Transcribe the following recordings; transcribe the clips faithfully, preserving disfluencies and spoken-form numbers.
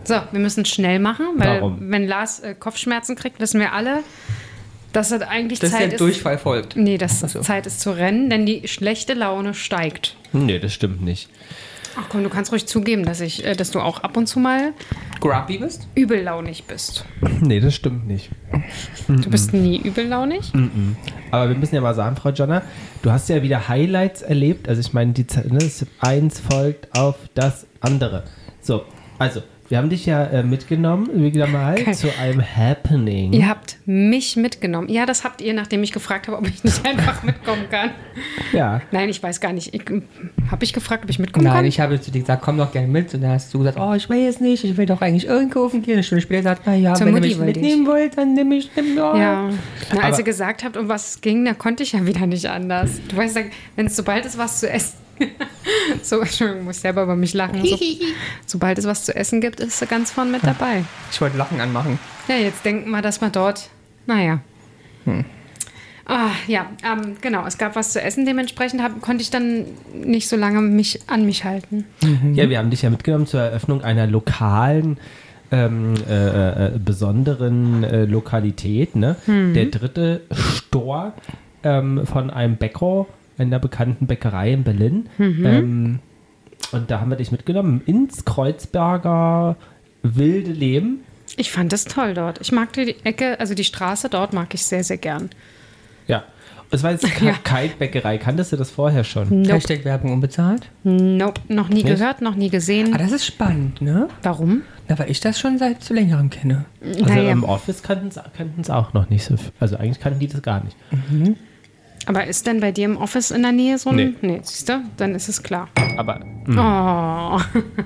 So, wir müssen schnell machen, weil Warum? wenn Lars äh, Kopfschmerzen kriegt, wissen wir alle, dass es eigentlich Dass Zeit der ist. Durchfall folgt. Nee, dass Ach so. Zeit ist zu rennen, denn die schlechte Laune steigt. Nee, das stimmt nicht. Ach komm, du kannst ruhig zugeben, dass ich, äh, dass du auch ab und zu mal Grumpy bist? übellaunig bist. Nee, das stimmt nicht. Du bist nie übellaunig? Aber wir müssen ja mal sagen, Frau Jonna, du hast ja wieder Highlights erlebt. Also ich meine, die Zeit, ne, das eins folgt auf das andere. So, also, wir haben dich ja äh, mitgenommen, wieder mal, Geil. zu einem Happening. Ihr habt mich mitgenommen. Ja, das habt ihr, nachdem ich gefragt habe, ob ich nicht einfach mitkommen kann. Ja. Nein, ich weiß gar nicht. Ich, habe ich gefragt, ob ich mitkommen Nein, kann? ich habe zu dir gesagt, komm doch gerne mit. Und dann hast du gesagt, oh, ich weiß nicht, ich will doch eigentlich einkaufen gehen. Eine Stunde später gesagt, na ja, Zur wenn ihr Mutti mich wollte mitnehmen wollt, dann nimm ich, nimm ja. Ja, Na, als Aber- ihr gesagt habt, um was es ging, da konnte ich ja wieder nicht anders. Du weißt ja, wenn es sobald es was zu essen so, Entschuldigung, muss ich selber über mich lachen. So, sobald es was zu essen gibt, ist sie ganz vorne mit dabei. Ich wollte Lachen anmachen. Ja, jetzt denken wir, dass wir dort, naja. Hm. Ah, ja, ähm, genau, es gab was zu essen, dementsprechend hab, konnte ich dann nicht so lange mich an mich halten. Ja, wir haben dich ja mitgenommen zur Eröffnung einer lokalen, ähm, äh, äh, besonderen äh, Lokalität. Ne? Der dritte Store ähm, von einem Bäcker, einer bekannten Bäckerei in Berlin. Ähm, und da haben wir dich mitgenommen ins Kreuzberger wilde Leben. Ich fand das toll dort. Ich mag die Ecke, also die Straße dort mag ich sehr, sehr gern. Ja. Es war jetzt Ja. keine Bäckerei. Kanntest du das vorher schon? Nope, Hashtag Werbung unbezahlt. nope. noch nie Nicht? gehört, noch nie gesehen. Ah, das ist spannend, ne? Warum? Na, weil ich das schon seit zu längerem kenne. Also Naja. im Office kannten es auch noch nicht so viel. Also eigentlich kannten die das gar nicht. Aber ist denn bei dir im Office in der Nähe so ein... Nee. Nee, siehst du? Dann ist es klar. Aber Oh.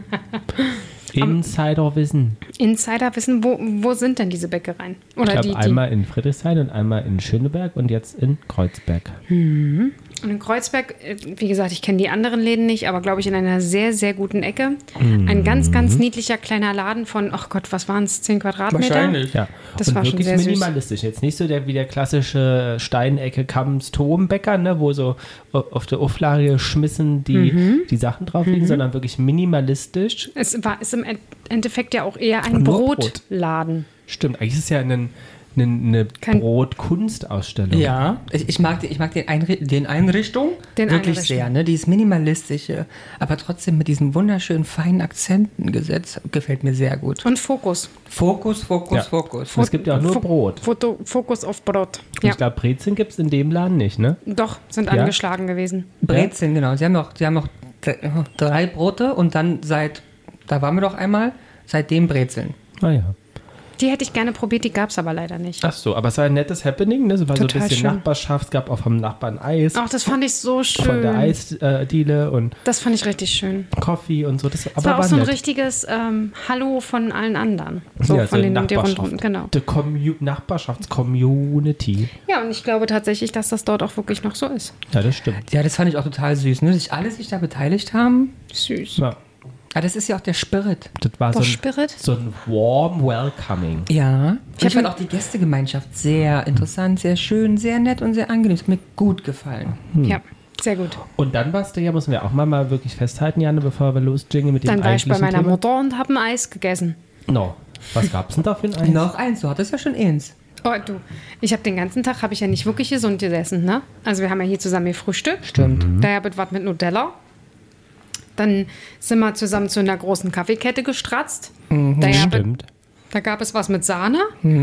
Insiderwissen. Insider wissen, wo, wo sind denn diese Bäckereien? Ich Oder glaube die, die... einmal in Friedrichshain und einmal in Schöneberg und jetzt in Kreuzberg. Und in Kreuzberg, äh, wie gesagt, ich kenne die anderen Läden nicht, aber glaube ich in einer sehr, sehr guten Ecke. Ein ganz, ganz niedlicher kleiner Laden von, ach Gott, was waren es, zehn Quadratmeter? Ja. Das und war schon wirklich sehr süß. minimalistisch. Jetzt nicht so der wie der klassische Steinecke Kamms Tombäcker, ne, wo so o- auf der Auflage geschmissen die, Mhm. die Sachen drauf liegen, sondern wirklich minimalistisch. Es war, ist im End- Endeffekt ja auch eher ein Nur Brot. Brotladen. Stimmt, eigentlich ist es ja ein, ein, eine Kein- Brotkunstausstellung. Ja, ich, ich mag, die, ich mag den, Einri den Einrichtung Den wirklich Einrichtung. sehr. Ne? Die ist minimalistisch, äh, aber trotzdem mit diesen wunderschönen, feinen Akzenten gesetzt. Gefällt mir sehr gut. Und Fokus. Fokus, Fokus, Ja. Fokus. Es gibt ja auch nur Fo- Brot. Foto, Fokus auf Brot. Und Ja, ich glaube, Brezeln gibt es in dem Laden nicht, ne? doch, sind Ja? angeschlagen gewesen. Brezeln, genau. Sie haben noch, sie haben noch dr- drei Brote und dann seit, da waren wir doch einmal, seitdem Brezeln. Ah ja. Die hätte ich gerne probiert, die gab es aber leider nicht. Ach so, aber es war ein nettes Happening, ne? Es war so Total ein bisschen schön. Nachbarschaft, es gab auch vom Nachbarn Eis, Ach, das fand ich so schön. von der Eisdiele und Das fand ich richtig schön. Kaffee und so. Das, Es aber war auch war so ein nett. richtiges ähm, Hallo von allen anderen. So Ja, von so den, die Nachbarschaft. rundherum, genau. Die Commu- Nachbarschaftscommunity. Ja, und ich glaube tatsächlich, dass das dort auch wirklich noch so ist. Ja, das stimmt. Ja, das fand ich auch total süß, ne? Sich alle sich da beteiligt haben. Süß. Ja, Ja, das ist ja auch der Spirit. das war so Was ein, Spirit? so ein warm welcoming. Ja. Ich, hab fand mir- auch die Gästegemeinschaft sehr interessant, sehr schön, sehr nett und sehr angenehm. Ist mir gut gefallen. Ja, sehr gut. Und dann warst du ja, müssen wir auch mal, mal wirklich festhalten, Janne, bevor wir losjingen mit dem Dann war ich bei eigentlichen meiner Thema. Mutter und habe ein Eis gegessen. No. Was gab's denn da für ein Eis? Noch eins, du hattest ja schon eins. Oh, du, ich habe den ganzen Tag, habe ich ja nicht wirklich gesund gegessen, ne? Also wir haben ja hier zusammen gefrühstückt. Stimmt. Da habe ich was mit Nutella. Dann sind wir zusammen zu einer großen Kaffeekette gestratzt. Mhm. Da, hab ich, Stimmt. da gab es was mit Sahne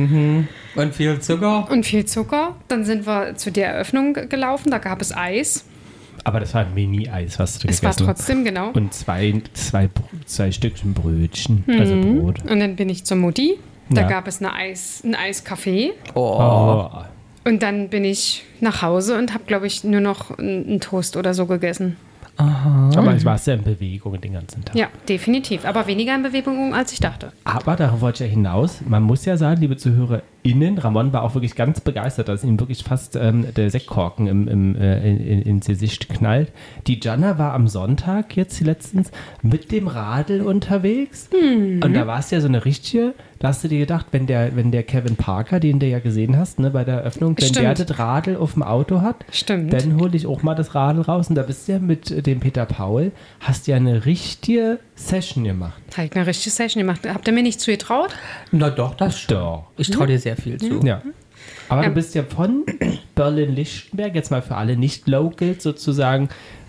Und viel Zucker. und viel Zucker. Dann sind wir zu der Eröffnung ge- gelaufen, da gab es Eis. Aber das war ein Mini-Eis, was du Es war gegessen hast. trotzdem, genau. Und zwei, zwei, zwei Stückchen Brötchen, also Brot. Und dann bin ich zur Mutti. Da Ja. gab es eine Eis, ein Eiskaffee. Oh. Und dann bin ich nach Hause und habe, glaube ich, nur noch einen einen Toast oder so gegessen. Aber es war sehr in Bewegung den ganzen Tag. Ja, definitiv. Aber weniger in Bewegung, als ich dachte. Aber darauf wollte ich ja hinaus. Man muss ja sagen, liebe Zuhörer, innen, Ramon war auch wirklich ganz begeistert, dass ihm wirklich fast ähm, der Sektkorken im, im, äh, in, in, ins Gesicht knallt. Die Gianna war am Sonntag jetzt letztens mit dem Radl unterwegs mhm. und da war es ja so eine richtige, da hast du dir gedacht, wenn der, wenn der Kevin Parker, den du ja gesehen hast, ne, bei der Eröffnung, wenn Stimmt. der das Radl auf dem Auto hat, Stimmt. dann hole ich auch mal das Radl raus und da bist du ja mit dem Peter Paul, hast ja eine richtige Session gemacht. Habe ich eine richtige Session gemacht. Habt ihr mir nicht zugetraut? Na doch, das stimmt. Doch. Ich traue dir sehr viel zu. Ja. Aber Ja. du bist ja von Berlin-Lichtenberg, jetzt mal für alle Nicht-Locals sozusagen,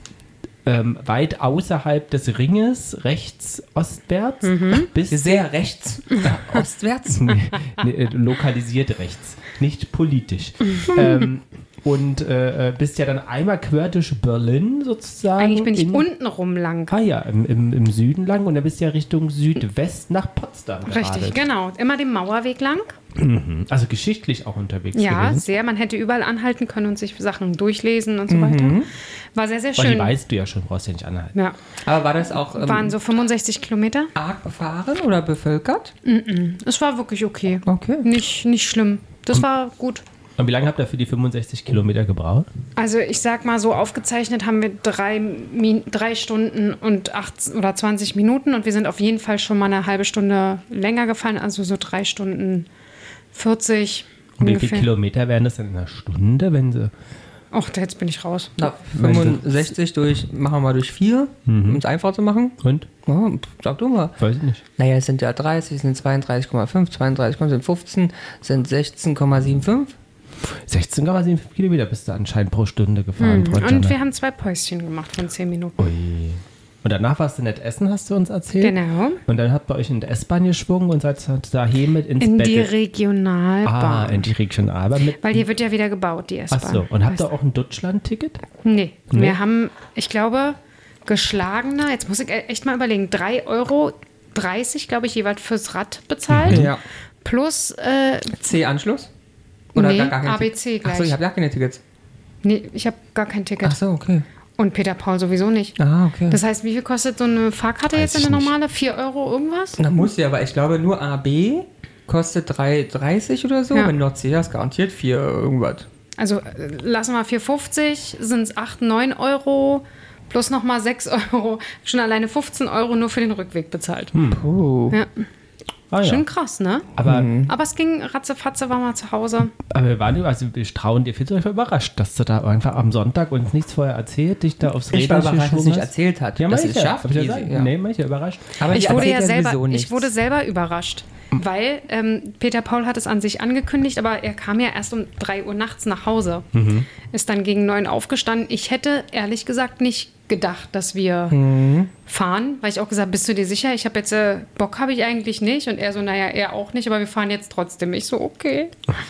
ähm, weit außerhalb des Ringes, rechts ostwärts, Mhm. bis Sehr rechts, ostwärts. nee, nee, äh, lokalisiert rechts, nicht politisch. ähm, und äh, äh, bist ja dann einmal quer durch Berlin sozusagen. Eigentlich bin ich in, untenrum lang. Ah ja, im, im, im Süden lang und dann bist du ja Richtung Südwest nach Potsdam Richtig, geradelt. genau. Immer den Mauerweg lang. Also geschichtlich auch unterwegs Ja, gewesen. sehr. Man hätte überall anhalten können und sich Sachen durchlesen und so weiter. War sehr, sehr Weil die schön. weißt du ja schon, brauchst ja nicht anhalten. Ja, Aber war das auch ähm, waren so fünfundsechzig Kilometer. arg befahren oder bevölkert? Es war wirklich okay. Okay. Nicht, nicht schlimm. Das war gut. Und wie lange habt ihr für die fünfundsechzig Kilometer gebraucht? Also ich sag mal so, aufgezeichnet haben wir drei, Min- drei Stunden und acht oder zwanzig Minuten und wir sind auf jeden Fall schon mal eine halbe Stunde länger gefahren, also so drei Stunden vierzig Und wie ungefähr. viele Kilometer wären das denn in einer Stunde, wenn sie... Ach, jetzt bin ich raus. Na, fünfundsechzig durch, machen wir mal durch vier, um es einfach zu machen. Und? Ja, sag du mal. Weiß ich nicht. Naja, es sind ja dreißig, es sind zweiunddreißig Komma fünf, zweiunddreißig sind fünfzehn, sind sechzehn Komma fünfundsiebzig. sechzehn Komma sieben Kilometer bist du anscheinend pro Stunde gefahren. Frau Und Gianna. wir haben zwei Päuschen gemacht von zehn Minuten. Ui. Und danach warst du nett essen, hast du uns erzählt. Genau. Und dann habt ihr euch in der S-Bahn geschwungen und seid daheim mit ins In Bett. die Ah, Regionalbahn. in die Regionalbahn. Mit, Weil hier wird ja wieder gebaut, die S-Bahn. ach so. Und habt ihr Weißt auch ein Deutschland-Ticket? du? Nee. Nee? Wir haben, ich glaube, geschlagene, jetzt muss ich echt mal überlegen, drei Euro dreißig, glaube ich, jeweils fürs Rad bezahlt. Ja. Plus, äh, C-Anschluss? Nee, gar kein A B Ticket? C gleich. Achso, ich habe gar keine Tickets. nee, ich habe gar kein Ticket. Achso, okay. Und Peter Paul sowieso nicht. Ah, okay. Das heißt, wie viel kostet so eine Fahrkarte Weiß jetzt, ich eine nicht. normale? vier Euro irgendwas? Na, muss ja, aber ich glaube nur A B kostet drei dreißig oder so. Ja. Wenn Nord C ist garantiert vier irgendwas. Also äh, lassen wir vier fünfzig, sind es acht, neun Euro plus nochmal sechs Euro. Schon alleine fünfzehn Euro nur für den Rückweg bezahlt. Oh. Ja. Ah, ja. Schön krass, ne? Aber, Aber es ging ratzefatze, war mal zu Hause. aber wir waren, also wir trauen dir viel zu überrascht, dass du da einfach am Sonntag uns nichts vorher erzählt, dich da aufs Ich war Rädchen überrascht, dass es geschwungen nicht hast. erzählt hat, Ja, dass manche, es schafft. hab ich ja easy, gesagt. ja. Nee, manche überrascht. Aber Ich die wurde, ja erzählt selber, sowieso ich nichts. wurde selber überrascht, weil ähm, Peter Paul hat es an sich angekündigt, aber er kam ja erst um drei Uhr nachts nach Hause. Mhm. Ist dann gegen neun aufgestanden. Ich hätte ehrlich gesagt nicht gedacht, dass wir Mhm. fahren, weil ich auch gesagt, bist du dir sicher? Ich habe jetzt, äh, Bock habe ich eigentlich nicht. Und er so, naja, er auch nicht, aber wir fahren jetzt trotzdem. Ich so, okay.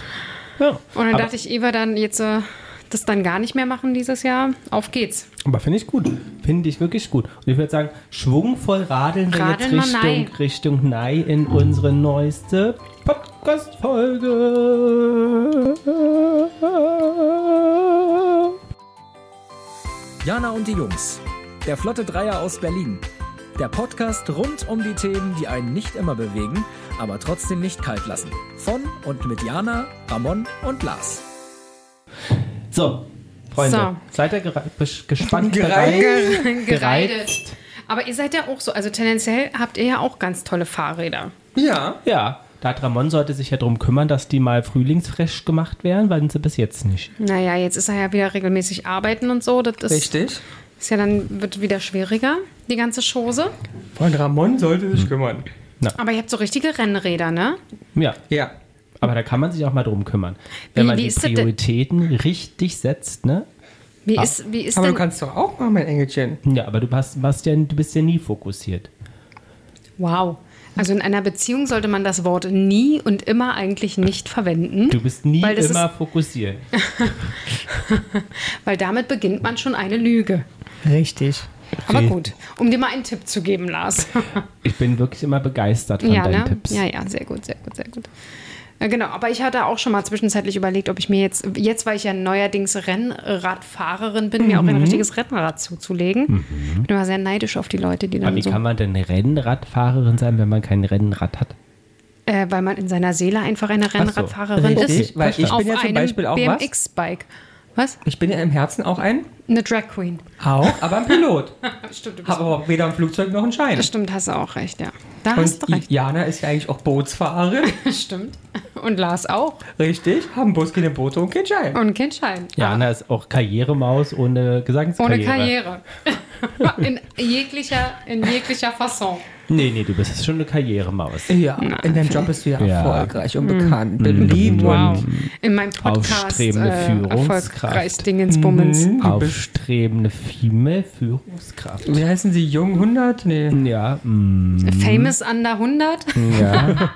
Ja. Und dann aber, dachte ich, Eva, dann jetzt äh, das dann gar nicht mehr machen dieses Jahr. Auf geht's. aber finde ich gut. Finde ich wirklich gut. Und ich würde sagen, schwungvoll radeln wir Radeln jetzt wir Richtung, Nei. Richtung Nei in unsere neueste Podcast-Folge. Jana und die Jungs. Der Flotte Dreier aus Berlin. Der Podcast rund um die Themen, die einen nicht immer bewegen, aber trotzdem nicht kalt lassen. Von und mit Jana, Ramon und Lars. So, Freunde, So. seid ihr gere- bes- gespannt, Gereizt. bereit? Gereidet. Aber ihr seid ja auch so, also tendenziell habt ihr ja auch ganz tolle Fahrräder. Ja. Ja, da hat Ramon sollte sich ja darum kümmern, dass die mal frühlingsfresh gemacht werden, weil sie bis jetzt nicht. Naja, jetzt ist er ja wieder regelmäßig arbeiten und so. Das ist, Richtig. ist ja dann, wird wieder schwieriger, die ganze Chose. Und Ramon sollte sich kümmern. Aber ihr habt so richtige Rennräder, ne? Ja, Ja. aber da kann man sich auch mal drum kümmern. Wenn Wie- man wie die ist das denn? Prioritäten richtig setzt, ne? Wie ist, wie ist Aber du denn... kannst doch auch mal, mein Engelchen. Ja, aber du, hast, hast ja, du bist ja nie fokussiert. Wow. Also in einer Beziehung sollte man das Wort nie und immer eigentlich nicht verwenden. Du bist nie Weil das immer fokussiert. Weil damit beginnt man schon eine Lüge. Richtig. Aber Okay. gut, um dir mal einen Tipp zu geben, Lars. Ich bin wirklich immer begeistert von ja, deinen ne? Tipps. Ja, ja, sehr gut, sehr gut, sehr gut. Äh, Genau, aber ich hatte auch schon mal zwischenzeitlich überlegt, ob ich mir jetzt, jetzt weil ich ja neuerdings Rennradfahrerin bin, mir auch Mhm. ein richtiges Rennrad zuzulegen. Bin immer sehr neidisch auf die Leute, die Aber dann wie so... kann man denn Rennradfahrerin sein, wenn man kein Rennrad hat? Äh, weil man in seiner Seele einfach eine Rennradfahrerin richtig. ist. Weil ich auf bin ja zum einem Beispiel auch B M was? X-Bike. Was? Ich bin ja im Herzen auch ein, Eine Drag Queen. auch, aber ein Pilot. Stimmt, du bist Habe aber weder ein Flugzeug noch einen Schein. Stimmt, hast du auch recht, ja. Da hast Und du recht. Jana ist ja eigentlich auch Bootsfahrerin. Stimmt. Und Lars auch. Richtig, haben bloß keine Boote und keinen Schein. Und kein Schein. Jana ist auch Karrieremaus ohne Gesangskarriere. Ohne Karriere. in jeglicher, in jeglicher Fasson. Nee, nee, du bist schon eine Karrieremaus. Ja, in deinem Job bist du ja, Ja. erfolgreich und bekannt, beliebt Wow. und In meinem Podcast Aufstrebende äh, Führungskraft. erfolgreich Dingensbummens. Mhm. Aufstrebende Female Führungskraft. wie heißen sie? Jung hundert? Nee. Ja, mm, Famous Under hundert. ja.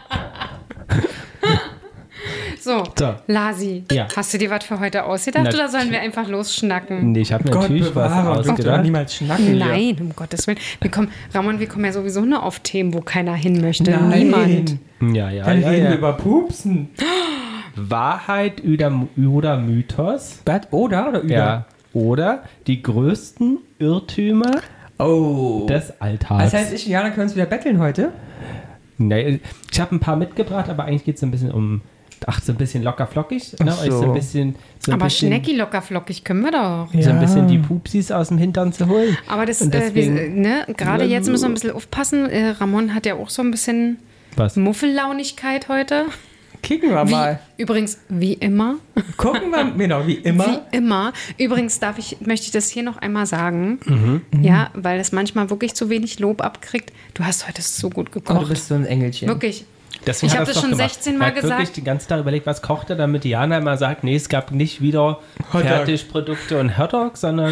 So, So. Lasi, Ja. hast du dir was für heute ausgedacht Nat- oder sollen wir einfach losschnacken? Nee, ich habe Gott natürlich was bewahre, du darfst ausgedacht. niemals schnacken hier. Nein, um Gottes Willen. Wir kommen, Ramon, wir kommen ja sowieso nur auf Themen, wo keiner hin möchte. Nein. Niemand. Ja, ja, Dann ja, reden wir ja. über Pupsen. Wahrheit oder, oder Mythos. Was? Oder? Oder über? Ja. Oder die größten Irrtümer Oh. des Alltags. Das heißt, ich und Jana können uns wieder betteln heute? Nee, ich habe ein paar mitgebracht, aber eigentlich geht es ein bisschen um, ach, so ein bisschen locker flockig. Ne? Ach Euch so so. ein bisschen, so ein Aber bisschen, Schnecki locker flockig können wir doch. so ein Ja. bisschen die Pupsis aus dem Hintern zu holen. Aber das, Und äh, wir, deswegen- ne, gerade jetzt müssen wir ein bisschen aufpassen. Äh, Ramon hat ja auch so ein bisschen Was? Muffellaunigkeit heute. Kicken wir Wie, mal. übrigens, wie immer. Gucken wir, genau, wie immer. Wie immer. Übrigens darf ich, möchte ich das hier noch einmal sagen. Mhm. Ja, weil es manchmal wirklich zu wenig Lob abkriegt. Du hast heute so gut Oh, du gekocht. bist so ein Engelchen. Wirklich. Deswegen Ich hat hab er's das doch schon gemacht. sechzehn Mal er hat wirklich gesagt. den ganzen Tag überlegt, was kocht er, damit Diana immer sagt, nee, es gab nicht wieder Hotdog. Fertigprodukte und Hotdog, sondern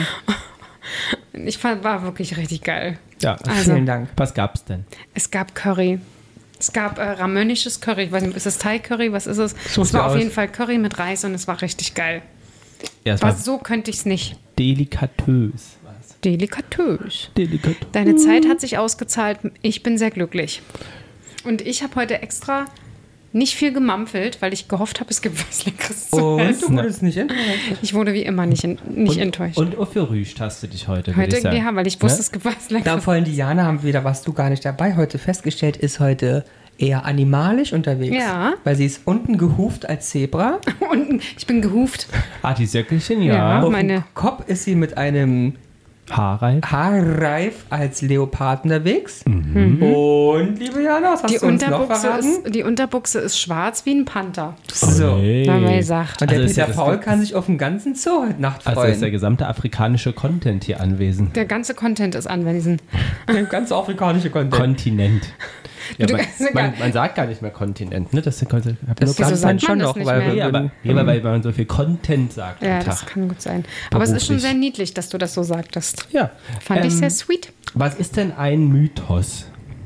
Ich fand, war wirklich richtig geil. ja. Also, Vielen Dank. Was gab's denn? es gab Curry. Es gab äh, ramönisches Curry. Ich weiß nicht, ist es Thai-Curry? Was ist es? So es sieht war auf aus. jeden Fall Curry mit Reis und es war richtig geil. Ja, es Aber war so könnte ich es nicht. delikatös. Delikatös. Delikatös. Deine Zeit hat sich ausgezahlt. Ich bin sehr glücklich. Und ich habe heute extra nicht viel gemampfelt, weil ich gehofft habe, es gibt was Leckeres zu Und essen. du wurdest nicht enttäuscht. Ich wurde wie immer nicht, in, nicht und, enttäuscht. Und auch für Rüst hast du dich heute, würde heute, ich sagen. ja, weil ich wusste, Ne? es gibt was Da Leckeres. vor allem die Jana haben wieder, was du gar nicht dabei heute festgestellt, ist heute eher animalisch unterwegs. Ja. Weil sie ist unten gehuft als Zebra. Und ich bin gehuft. Ah, die Söckelchen, Ja. ja. Auf Meine- dem Kopf ist sie mit einem Haarreif. Haarreif als Leopard unterwegs. Mhm. Und, liebe Jana, was hast Die du uns noch Unterbuchse, verraten? ist, die Unterbuchse ist schwarz wie ein Panther. So. Hey. Haben wir gesagt. Und der Also ist ja Peter das- Paul kann sich auf den ganzen Zoo heute Nacht Also ist der freuen. gesamte afrikanische Content hier anwesend. Der ganze Content ist anwesend. Der ganze afrikanische Content. Kontinent. Ja, Du- man, ist egal. man, man sagt gar nicht mehr Kontinent, ne? Das ist der Kontinent. Das Wieso sagt sagt man man schon das noch, nicht weil mehr? wir ja, aber, würden- ja, weil man so viel Content sagt Ja, am das Tag. kann gut sein. Aber es ist schon Beruflich. sehr niedlich, dass du das so sagtest. Ja. Fand ich Ähm, sehr sweet. Was ist denn ein Mythos?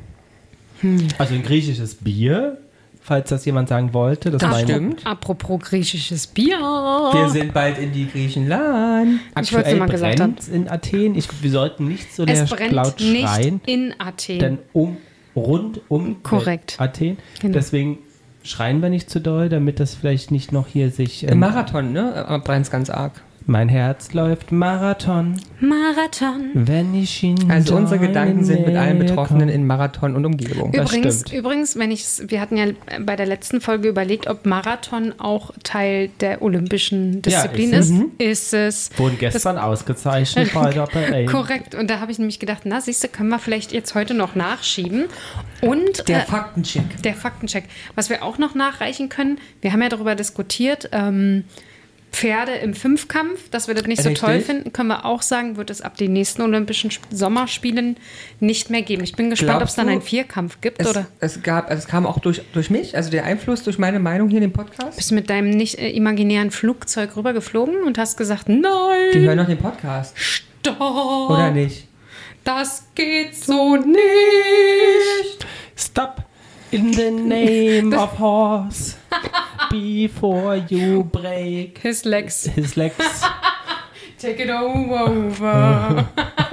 Hm. Also ein griechisches Bier, falls das jemand sagen wollte. Das, Das meine- stimmt. Apropos griechisches Bier. Wir sind bald in die Griechenland. Ich wollte Aktuell mal gesagt haben. brennt in Athen. Ich, wir sollten nicht so Es leer brennt laut nicht schreien. in Athen. Denn um, rund um Korrekt. Athen. Genau. Deswegen schreien wir nicht zu doll, damit das vielleicht nicht noch hier sich... Im Marathon, ne? Brennt ganz arg. Mein Herz läuft Marathon, Marathon. wenn ich ihn Also unsere Gedanken sind mit allen nähe Betroffenen komme. in Marathon und Umgebung. Das Übrigens, stimmt. übrigens, wenn ich wir hatten ja bei der letzten Folge überlegt, ob Marathon auch Teil der olympischen Disziplin Ja, ist. ist Ist es. Wurden gestern ausgezeichnet bei der Parade. Korrekt. Und da habe ich nämlich gedacht, na, siehst du, können wir vielleicht jetzt heute noch nachschieben. Und Der äh, Faktencheck. der Faktencheck. Was wir auch noch nachreichen können, wir haben ja darüber diskutiert, ähm, Pferde im Fünfkampf, dass wir das nicht so Richtig. toll finden, können wir auch sagen, wird es ab den nächsten Olympischen Sp- Sommerspielen nicht mehr geben. Ich bin gespannt, ob Glaubst es dann du, einen Vierkampf gibt, Es, oder? es, gab, also es kam auch durch, durch mich, also der Einfluss durch meine Meinung hier in dem Podcast. Bist du mit deinem nicht äh, imaginären Flugzeug rübergeflogen und hast gesagt, nein, Die hören noch den Podcast. stopp, Oder nicht? das geht so nicht. Stop in the name of horse before you break His legs, his legs. take it over.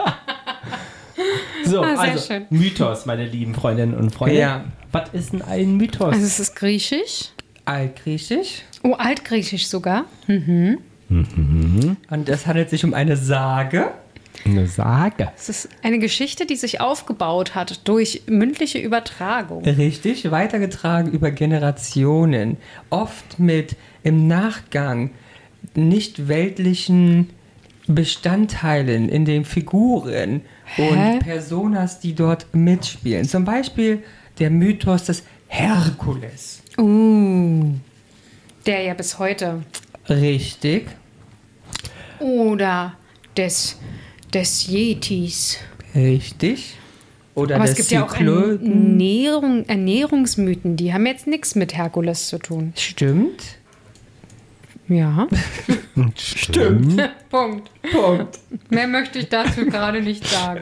So, Ah, sehr also schön. Mythos, meine lieben Freundinnen und Freunde. Ja. Was ist denn ein Mythos? Also es ist griechisch. Altgriechisch. Oh, altgriechisch sogar. Und es handelt sich um eine Sage. Eine Sage. Es ist eine Geschichte, die sich aufgebaut hat durch mündliche Übertragung. Richtig, weitergetragen über Generationen. Oft mit im Nachgang nicht weltlichen Bestandteilen in den Figuren Hä? und Personas, die dort mitspielen. Zum Beispiel der Mythos des Herkules. Uh, der ja bis heute. Richtig. Oder des, des Yetis. Richtig. Oder Aber der es gibt ja auch Zyklopen. Ernährung, Ernährungsmythen, die haben jetzt nichts mit Herkules zu tun. Stimmt. Ja. Stimmt. Punkt. Punkt. Mehr möchte ich dazu gerade nicht sagen.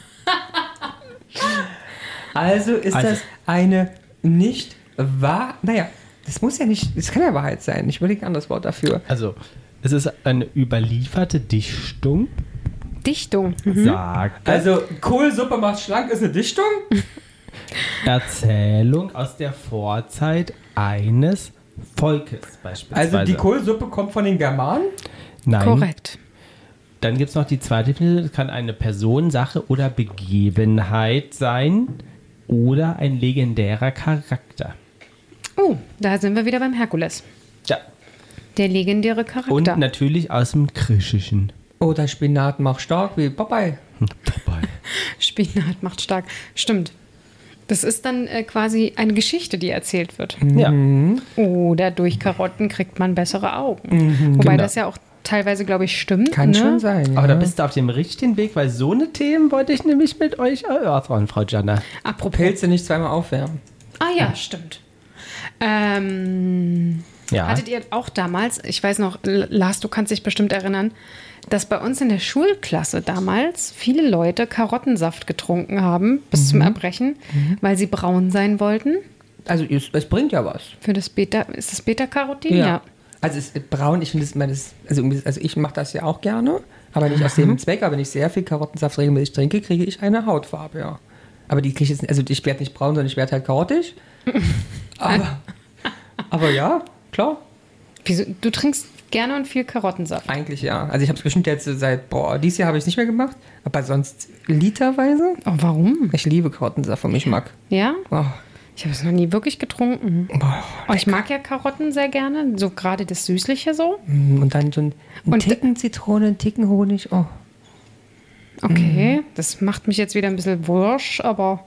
Also ist Also- das eine nicht wahr. Naja, das muss ja nicht. Das kann ja Wahrheit sein. Ich überlege ein anderes Wort dafür. Also, es ist eine überlieferte Dichtung, Dichtung. sagt Also, Kohlsuppe macht schlank ist eine Dichtung? Erzählung aus der Vorzeit eines Volkes beispielsweise. Also, die Kohlsuppe kommt von den Germanen? Nein. Korrekt. Dann gibt es noch die zweite Definition. Es kann eine Person, Sache oder Begebenheit sein oder ein legendärer Charakter. Oh, da sind wir wieder beim Herkules. Ja. Der legendäre Charakter. Und natürlich aus dem Griechischen. Oder Spinat macht stark wie Popeye. Vorbei. Spinat macht stark. Stimmt. Das ist dann äh, quasi eine Geschichte, die erzählt wird. Ja. Oder durch Karotten kriegt man bessere Augen. Wobei genau. das ja auch teilweise, glaube ich, stimmt. Kann ne? schon sein. Aber ja. da bist du auf dem richtigen Weg, weil so eine Themen wollte ich nämlich mit euch erörtern, Frau Gianna. Apropos. Pilze nicht zweimal aufwärmen. Ah ja, stimmt. Ähm, Ja. Hattet ihr auch damals, ich weiß noch, L- Lars, du kannst dich bestimmt erinnern, dass bei uns in der Schulklasse damals viele Leute Karottensaft getrunken haben, bis zum Erbrechen, weil sie braun sein wollten. Also, es, es bringt ja was. Für das Beta, ist das Beta-Carotin? Ja. Also, es ist braun, ich finde es, meine, das- also, irgendwie- also ich mache das ja auch gerne, aber nicht aus dem Zweck. Aber wenn ich sehr viel Karottensaft regelmäßig trinke, kriege ich eine Hautfarbe, ja. Aber die kriege ich jetzt, also ich werde nicht braun, sondern ich werde halt karottig. aber, aber ja, klar, Wieso? Du trinkst gerne und viel Karottensaft. eigentlich ja. Also ich habe es bestimmt jetzt seit, boah, dieses Jahr habe ich es nicht mehr gemacht, aber sonst literweise. Oh, warum? Ich liebe Karottensaft und ich mag. Ja? Oh, Ich habe es noch nie wirklich getrunken. boah. Oh, ich mag ja Karotten sehr gerne, so gerade das Süßliche so. Und dann so ein, ein Und- Ticken Zitrone, ein Ticken Honig. Oh. Okay, das macht mich jetzt wieder ein bisschen wursch, aber.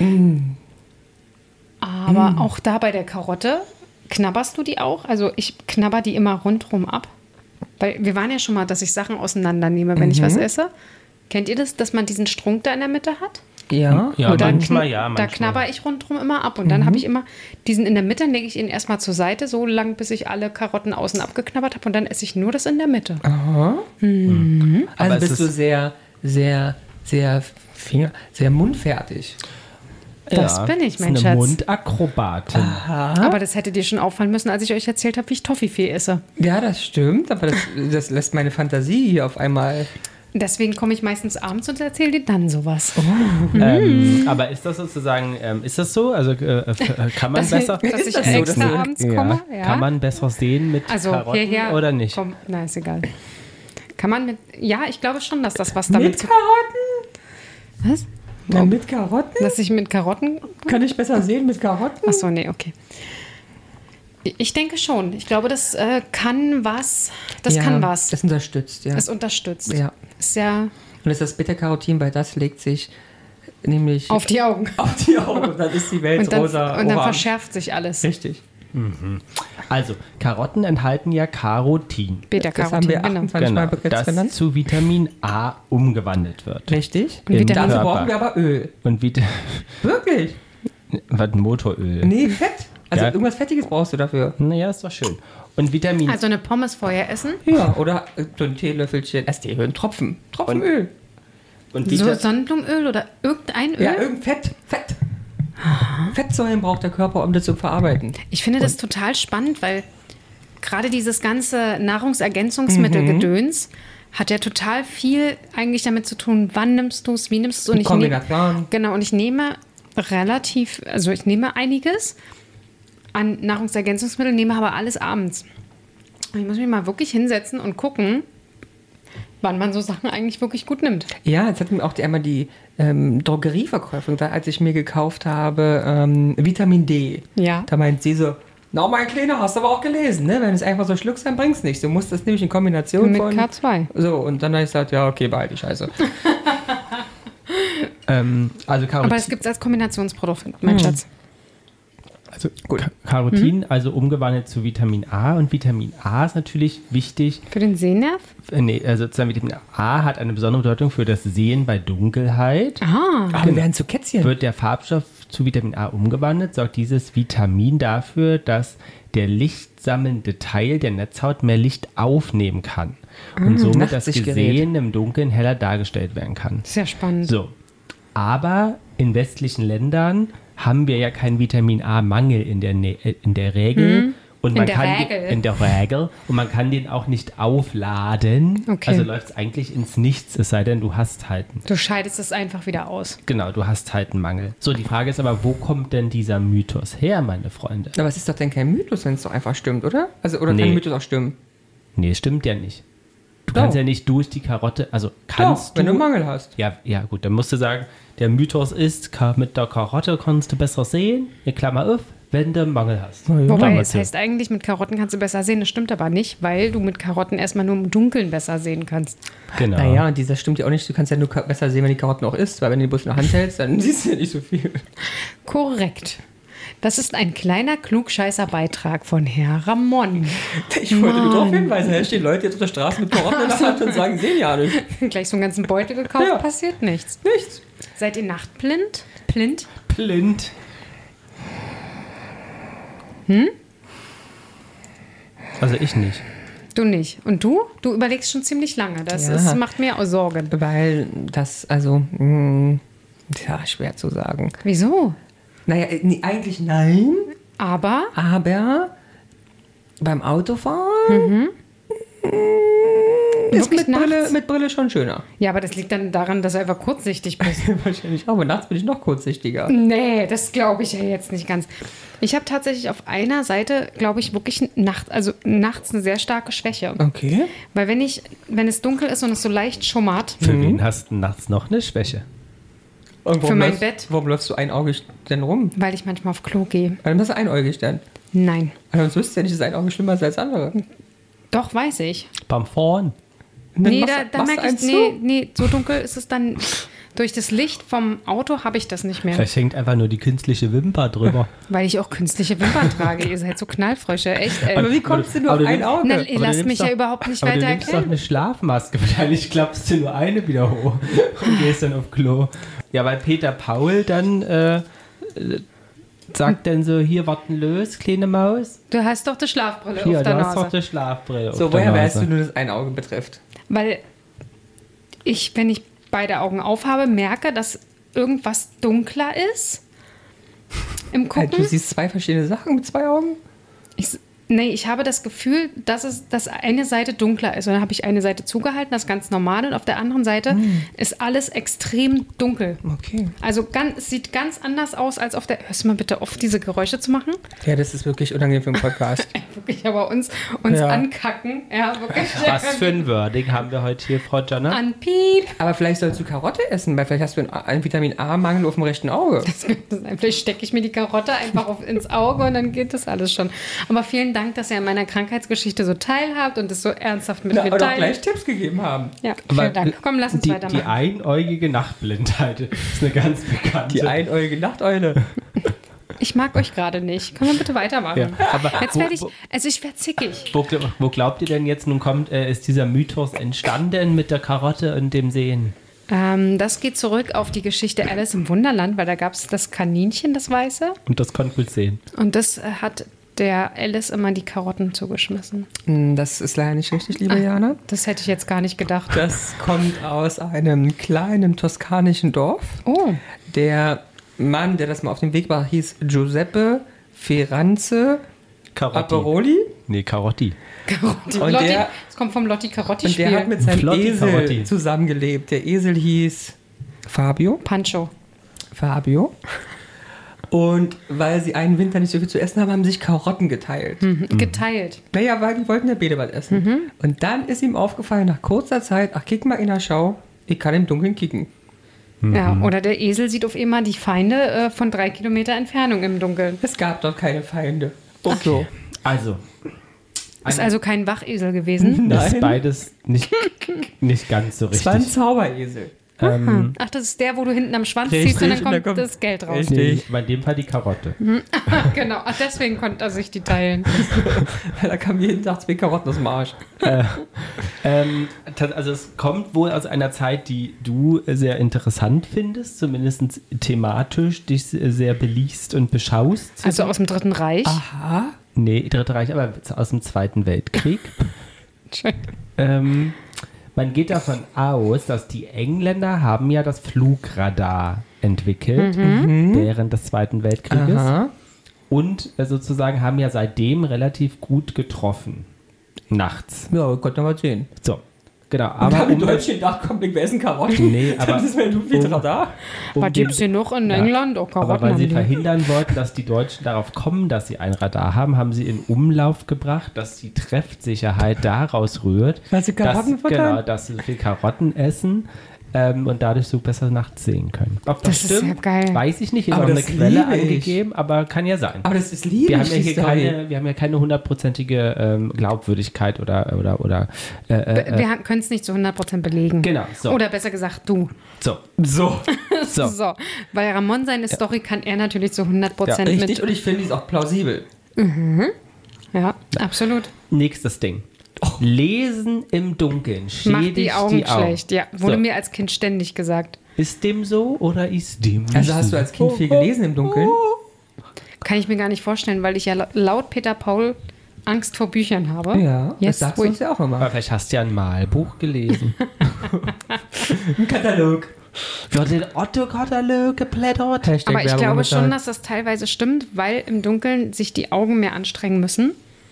Aber auch da bei der Karotte, knabberst du die auch? Also ich knabber die immer rundherum ab. Weil wir waren ja schon mal, dass ich Sachen auseinandernehme, wenn ich was esse. Kennt ihr das, dass man diesen Strunk da in der Mitte hat? Ja. Ja, Und da manchmal kn- ja, Da manchmal. knabber ich rundherum immer ab. Und dann habe ich immer diesen in der Mitte, dann lege ich ihn erstmal zur Seite, so lang, bis ich alle Karotten außen abgeknabbert habe. Und dann esse ich nur das in der Mitte. Also Aber es bist ist- du sehr, sehr, sehr, Finger, sehr mundfertig. Das bin ich, ist mein eine Schatz. Mundakrobatin. Aber das hätte dir schon auffallen müssen, als ich euch erzählt habe, wie ich Toffifee esse. Ja, das stimmt, aber das, das lässt meine Fantasie hier auf einmal. Deswegen komme ich meistens abends und erzähle dir dann sowas. Ähm, aber ist das sozusagen, ähm, ist das so? Also äh, äh, kann man Dass, besser, dass Ist ich das so, extra dass du- abends ja, komme. Ja. kann man besser sehen mit also Karotten hierher oder nicht? Komm, na, ist egal. Kann man mit. Ja, ich glaube schon, dass das was damit Mit zu. Karotten? Was? Na, mit Karotten? Dass ich mit Karotten. Kann ich besser sehen mit Karotten? Achso, nee, okay. Ich denke schon. Ich glaube, das äh, kann was. Das Ja, kann was. Das unterstützt, ja. Es unterstützt. Ja. Ist ja Und das ist das Beta-Carotin, weil das legt sich nämlich auf die Augen. auf die Augen und dann ist die Welt Und dann, rosa. und dann orange. verschärft sich alles. Richtig. Also, Karotten enthalten ja Carotin. Das Beta-Carotin, haben wir genau. achtundzwanzig Mal Genau, bereits das genannt. zu Vitamin A umgewandelt wird. Richtig. Und Vitamin- Dazu Körper. brauchen wir aber Öl. Und Vita Wirklich? was, Motoröl. Nee, Fett. Also Ja. irgendwas Fettiges brauchst du dafür. Naja, ist doch schön. Und Vitamin Also eine Pommes vorher essen. Ja, oder äh, so ein Teelöffelchen, erst Tee, ein Tropfen. Tropfen Und- Öl. und So Vita Sonnenblumenöl oder irgendein Öl. Ja, irgend Fett. Fett. Fettsäuren braucht der Körper, um das zu verarbeiten. Ich finde das total spannend, weil gerade dieses ganze Nahrungsergänzungsmittelgedöns hat ja total viel eigentlich damit zu tun, wann nimmst du es, wie nimmst du es. Und ich nehm- Kombination. Genau, und ich nehme relativ, also ich nehme einiges an Nahrungsergänzungsmitteln, nehme aber alles abends. Und ich muss mich mal wirklich hinsetzen und gucken, wann man so Sachen eigentlich wirklich gut nimmt. Ja, jetzt hat mir auch die, einmal die ähm, Drogerieverkäuferin gesagt, als ich mir gekauft habe, ähm, Vitamin D. Ja. Da meint sie so, na mein Kleiner, hast du aber auch gelesen, ne? Wenn es einfach so schluckst, dann bringt's nichts. Du musst das nämlich in Kombination Mit von... K zwei. So, und dann habe ich gesagt, ja, okay, behalte die Scheiße. ähm, also Karotin, Aber es gibt es als Kombinationsprodukt, mein Schatz. also Ka- Carotin, also umgewandelt zu Vitamin A. Und Vitamin A ist natürlich wichtig. Für den Sehnerv? Äh, nee, also sozusagen Vitamin A hat eine besondere Bedeutung für das Sehen bei Dunkelheit. Ah. Aber wir werden zu Kätzchen. Wird der Farbstoff zu Vitamin A umgewandelt, sorgt dieses Vitamin dafür, dass der lichtsammelnde Teil der Netzhaut mehr Licht aufnehmen kann und somit das Nachtsichtgerät. Gesehen im Dunkeln heller dargestellt werden kann. Sehr spannend. So, aber in westlichen Ländern haben wir ja keinen Vitamin A-Mangel in der, Nä- äh, in der Regel. Und In man der kann Regel. Den, in der Regel. Und man kann den auch nicht aufladen. Okay. Also läuft es eigentlich ins Nichts, es sei denn, du hast halt einen. Du scheidest es einfach wieder aus. Genau, du hast halt einen Mangel. So, die Frage ist aber, wo kommt denn dieser Mythos her, meine Freunde? Aber es ist doch dann kein Mythos, wenn es doch einfach stimmt, oder? Also, oder Nee. kann ein Mythos auch stimmen? Nee, stimmt ja nicht. Du Doch. kannst ja nicht durch die Karotte, also kannst Doch, wenn du... du Mangel hast. Ja, ja, gut, dann musst du sagen, der Mythos ist, ka- mit der Karotte kannst du besser sehen, in Klammer auf, wenn du Mangel hast. Wobei, Klammer es zu. heißt eigentlich, mit Karotten kannst du besser sehen. Das stimmt aber nicht, weil du mit Karotten erstmal nur im Dunkeln besser sehen kannst. Genau. Naja, und dieser stimmt ja auch nicht. Du kannst ja nur ka- besser sehen, wenn die Karotten auch isst, weil wenn du die bloß in der Hand hältst, dann siehst du ja nicht so viel. Korrekt. Das ist ein kleiner Klugscheißer-Beitrag von Herr Ramon. Ich wollte nur darauf hinweisen, da stehen Leute jetzt auf der Straße mit Karotten in der Hand und sagen, sehen ja nicht. Gleich so einen ganzen Beutel gekauft, Ja. passiert nichts. Nichts. Seid ihr nachtblind? Blind? Blind. Also ich nicht. Du nicht. Und du? Du überlegst schon ziemlich lange. Das Ja. ist, macht mir auch Sorgen. Weil das, also, mh, ja, schwer zu sagen. Wieso? Naja, äh, nee, eigentlich nein, Aber aber beim Autofahren mh, ist Wirklich mit Brille, nachts? mit Brille schon schöner. ja, aber das liegt dann daran, dass du einfach kurzsichtig bist. Wahrscheinlich auch, aber nachts bin ich noch kurzsichtiger. Nee, das glaube ich ja jetzt nicht ganz. Ich habe tatsächlich auf einer Seite, glaube ich, wirklich nacht, also nachts eine sehr starke Schwäche. Okay. Weil wenn ich, wenn es dunkel ist und es so leicht schummert, Für wen hast du nachts noch eine Schwäche? Und warum Für mein läufst, Bett. Warum läufst du einäugig denn rum? weil ich manchmal auf Klo gehe. Warum bist du einäugig denn? Nein. Also sonst wüsstest du ja nicht, dass ein Auge schlimmer ist als andere. Doch, weiß ich. Beim Fahren. Und dann Nee, machst- da, da machst du merke ich, eins nee, zu. nee, so dunkel ist es dann. Durch das Licht vom Auto habe ich das nicht mehr. Vielleicht hängt einfach nur die künstliche Wimper drüber. Weil ich auch künstliche Wimpern trage. Ihr seid so Knallfrösche. Echt, ey. Aber wie kommst du nur Aber auf du ein nimmst- Auge? Na, Aber ihr du lasst nimmst mich ja doch- überhaupt nicht Aber du weiter nimmst doch erklären. eine Schlafmaske. Wahrscheinlich klappst du nur eine wieder hoch und gehst dann auf Klo. Ja, weil Peter Paul dann äh, äh, sagt dann so, hier, warten los, kleine Maus. Du hast doch die Schlafbrille Hier, auf der du hast doch Nase. die Schlafbrille So, auf der woher weißt Nase. du nur, dass ein Auge betrifft? Weil ich, wenn ich beide Augen aufhabe, merke, dass irgendwas dunkler ist im Halt, Gucken. du siehst zwei verschiedene Sachen mit zwei Augen? Ich, nee, ich habe das Gefühl, dass, es, dass eine Seite dunkler ist. Und dann habe ich eine Seite zugehalten, das ist ganz normal. Und auf der anderen Seite Hm. ist alles extrem dunkel. Okay. Also ganz, es sieht ganz anders aus als auf der... Hörst du mal bitte auf, diese Geräusche zu machen? Ja, das ist wirklich unangenehm für einen Podcast. Wirklich, aber uns, uns Ja. ankacken. Ja, wirklich. Was für ein Wording haben wir heute hier, Frau Janna? An Piep. Aber vielleicht sollst du Karotte essen, weil vielleicht hast du einen, einen Vitamin A-Mangel auf dem rechten Auge. Vielleicht stecke ich mir die Karotte einfach auf, ins Auge und dann geht das alles schon. Aber vielen Dank, dass ihr an meiner Krankheitsgeschichte so teilhabt und es so ernsthaft mit Na, mir und auch teilt. gleich Tipps gegeben haben. Ja, Aber vielen Dank. Komm, lass uns die, weitermachen. die einäugige Nachtblindheit ist eine ganz bekannte. Die einäugige Nachteule. Ich mag euch gerade nicht. Können wir bitte weitermachen? Ja, aber Jetzt wo- werde ich, wo- also ich werde zickig. Wo, wo glaubt ihr denn jetzt nun kommt, äh, ist dieser Mythos entstanden mit der Karotte und dem Sehen? Ähm, das geht zurück auf die Geschichte Alice im Wunderland, weil da gab es das Kaninchen, das Weiße. Und das konnte gut sehen. Und das äh, hat der Alice immer die Karotten zugeschmissen. Hm, Das ist leider nicht richtig, liebe Jana. Das hätte ich jetzt gar nicht gedacht. Das kommt aus einem kleinen toskanischen Dorf. Oh, Der Mann, der das mal auf den Weg war, hieß Giuseppe Ferranze Karotti. Aperoli. Nee, Karotti. Karotti. Und Lotti, der- das kommt vom Lotti Karotti Und der hat Spiel. mit seinem Flotti Esel Karotti. zusammengelebt. Der Esel hieß Fabio. Pancho. Fabio. Und weil sie einen Winter nicht so viel zu essen haben, haben sie sich Karotten geteilt. Mhm. Geteilt. Naja, weil die wollten ja beide was essen. Mhm. Und dann ist ihm aufgefallen, nach kurzer Zeit, ach, kick mal in der Schau, ich kann im Dunkeln kicken. Ja, oder der Esel sieht auf einmal die Feinde äh, von drei Kilometer Entfernung im Dunkeln. Es gab dort keine Feinde. Okay. So. Also. Ist also kein Wachesel gewesen. Das ist Nein. beides nicht, nicht ganz so Es war ein richtig. Zauberesel. Ähm, Ach, das ist der, wo du hinten am Schwanz Richtig, ziehst und dann und kommt, dann kommt- das Geld raus. Richtig. nee, bei dem Fall die Karotte. Genau, ach, deswegen konnte er sich die teilen. Da kamen jeden Tag zwei Karotten aus dem Arsch. Ähm, ta- also es kommt wohl aus einer Zeit, die du sehr interessant findest, zumindest thematisch dich sehr beliest und beschaust. Also aus dem Dritten Reich. Aha. Nee, Dritte Reich, aber aus dem Zweiten Weltkrieg. ähm, man geht davon aus, dass die Engländer haben ja das Flugradar entwickelt während des Zweiten Weltkrieges Aha. und äh, sozusagen haben ja seitdem relativ gut getroffen. Nachts. Ja, Gott, noch mal sehen. So, genau. Aber Aber haben die um, Deutschen gedacht, komm, wir essen Karotten. Nee, aber Das ist mir du viel um- da. um Was den- gibt's hier noch in Ja. England? Oh, Karotten aber weil haben sie die. verhindern wollten, dass die Deutschen darauf kommen, dass sie ein Radar haben, haben sie in Umlauf gebracht, dass die Treffsicherheit daraus rührt, Weil sie Karotten dass, futtern? genau, dass sie so viel Karotten essen ähm, und dadurch so besser nachts sehen können. Ob das, Das ist stimmt, ja geil. weiß ich nicht. Ist Aber auch eine das Quelle liebe ich. angegeben, aber kann ja sein. Aber das ist lieb. Wir haben, ja hier keine, wir haben ja keine hundertprozentige ähm, Glaubwürdigkeit oder, oder, oder äh, äh, Wir können es nicht zu hundert Prozent belegen. Genau, so. Oder besser gesagt, du. so. So. So. So. Weil Ramon seine Story kann er natürlich zu hundert Prozent Richtig, mit. und ich finde die ist auch plausibel. Ja, absolut. Nächstes Ding. Lesen im Dunkeln schädigt Macht die Augen schlecht. Ja, wurde So. mir als Kind ständig gesagt. Ist dem so oder ist dem nicht Also hast du so? als Kind viel gelesen im Dunkeln? Kann ich mir gar nicht vorstellen, weil ich ja la- laut Peter Paul Angst vor Büchern habe. Ja, das Jetzt, sagst wo du ich, uns ja auch Aber immer. vielleicht hast du ja ein Malbuch gelesen. Ein Katalog. Wird den Otto-Katalog geblättert? Hashtag aber ich Werbung glaube bezahlt. schon, dass das teilweise stimmt, weil im Dunkeln sich die Augen mehr anstrengen müssen.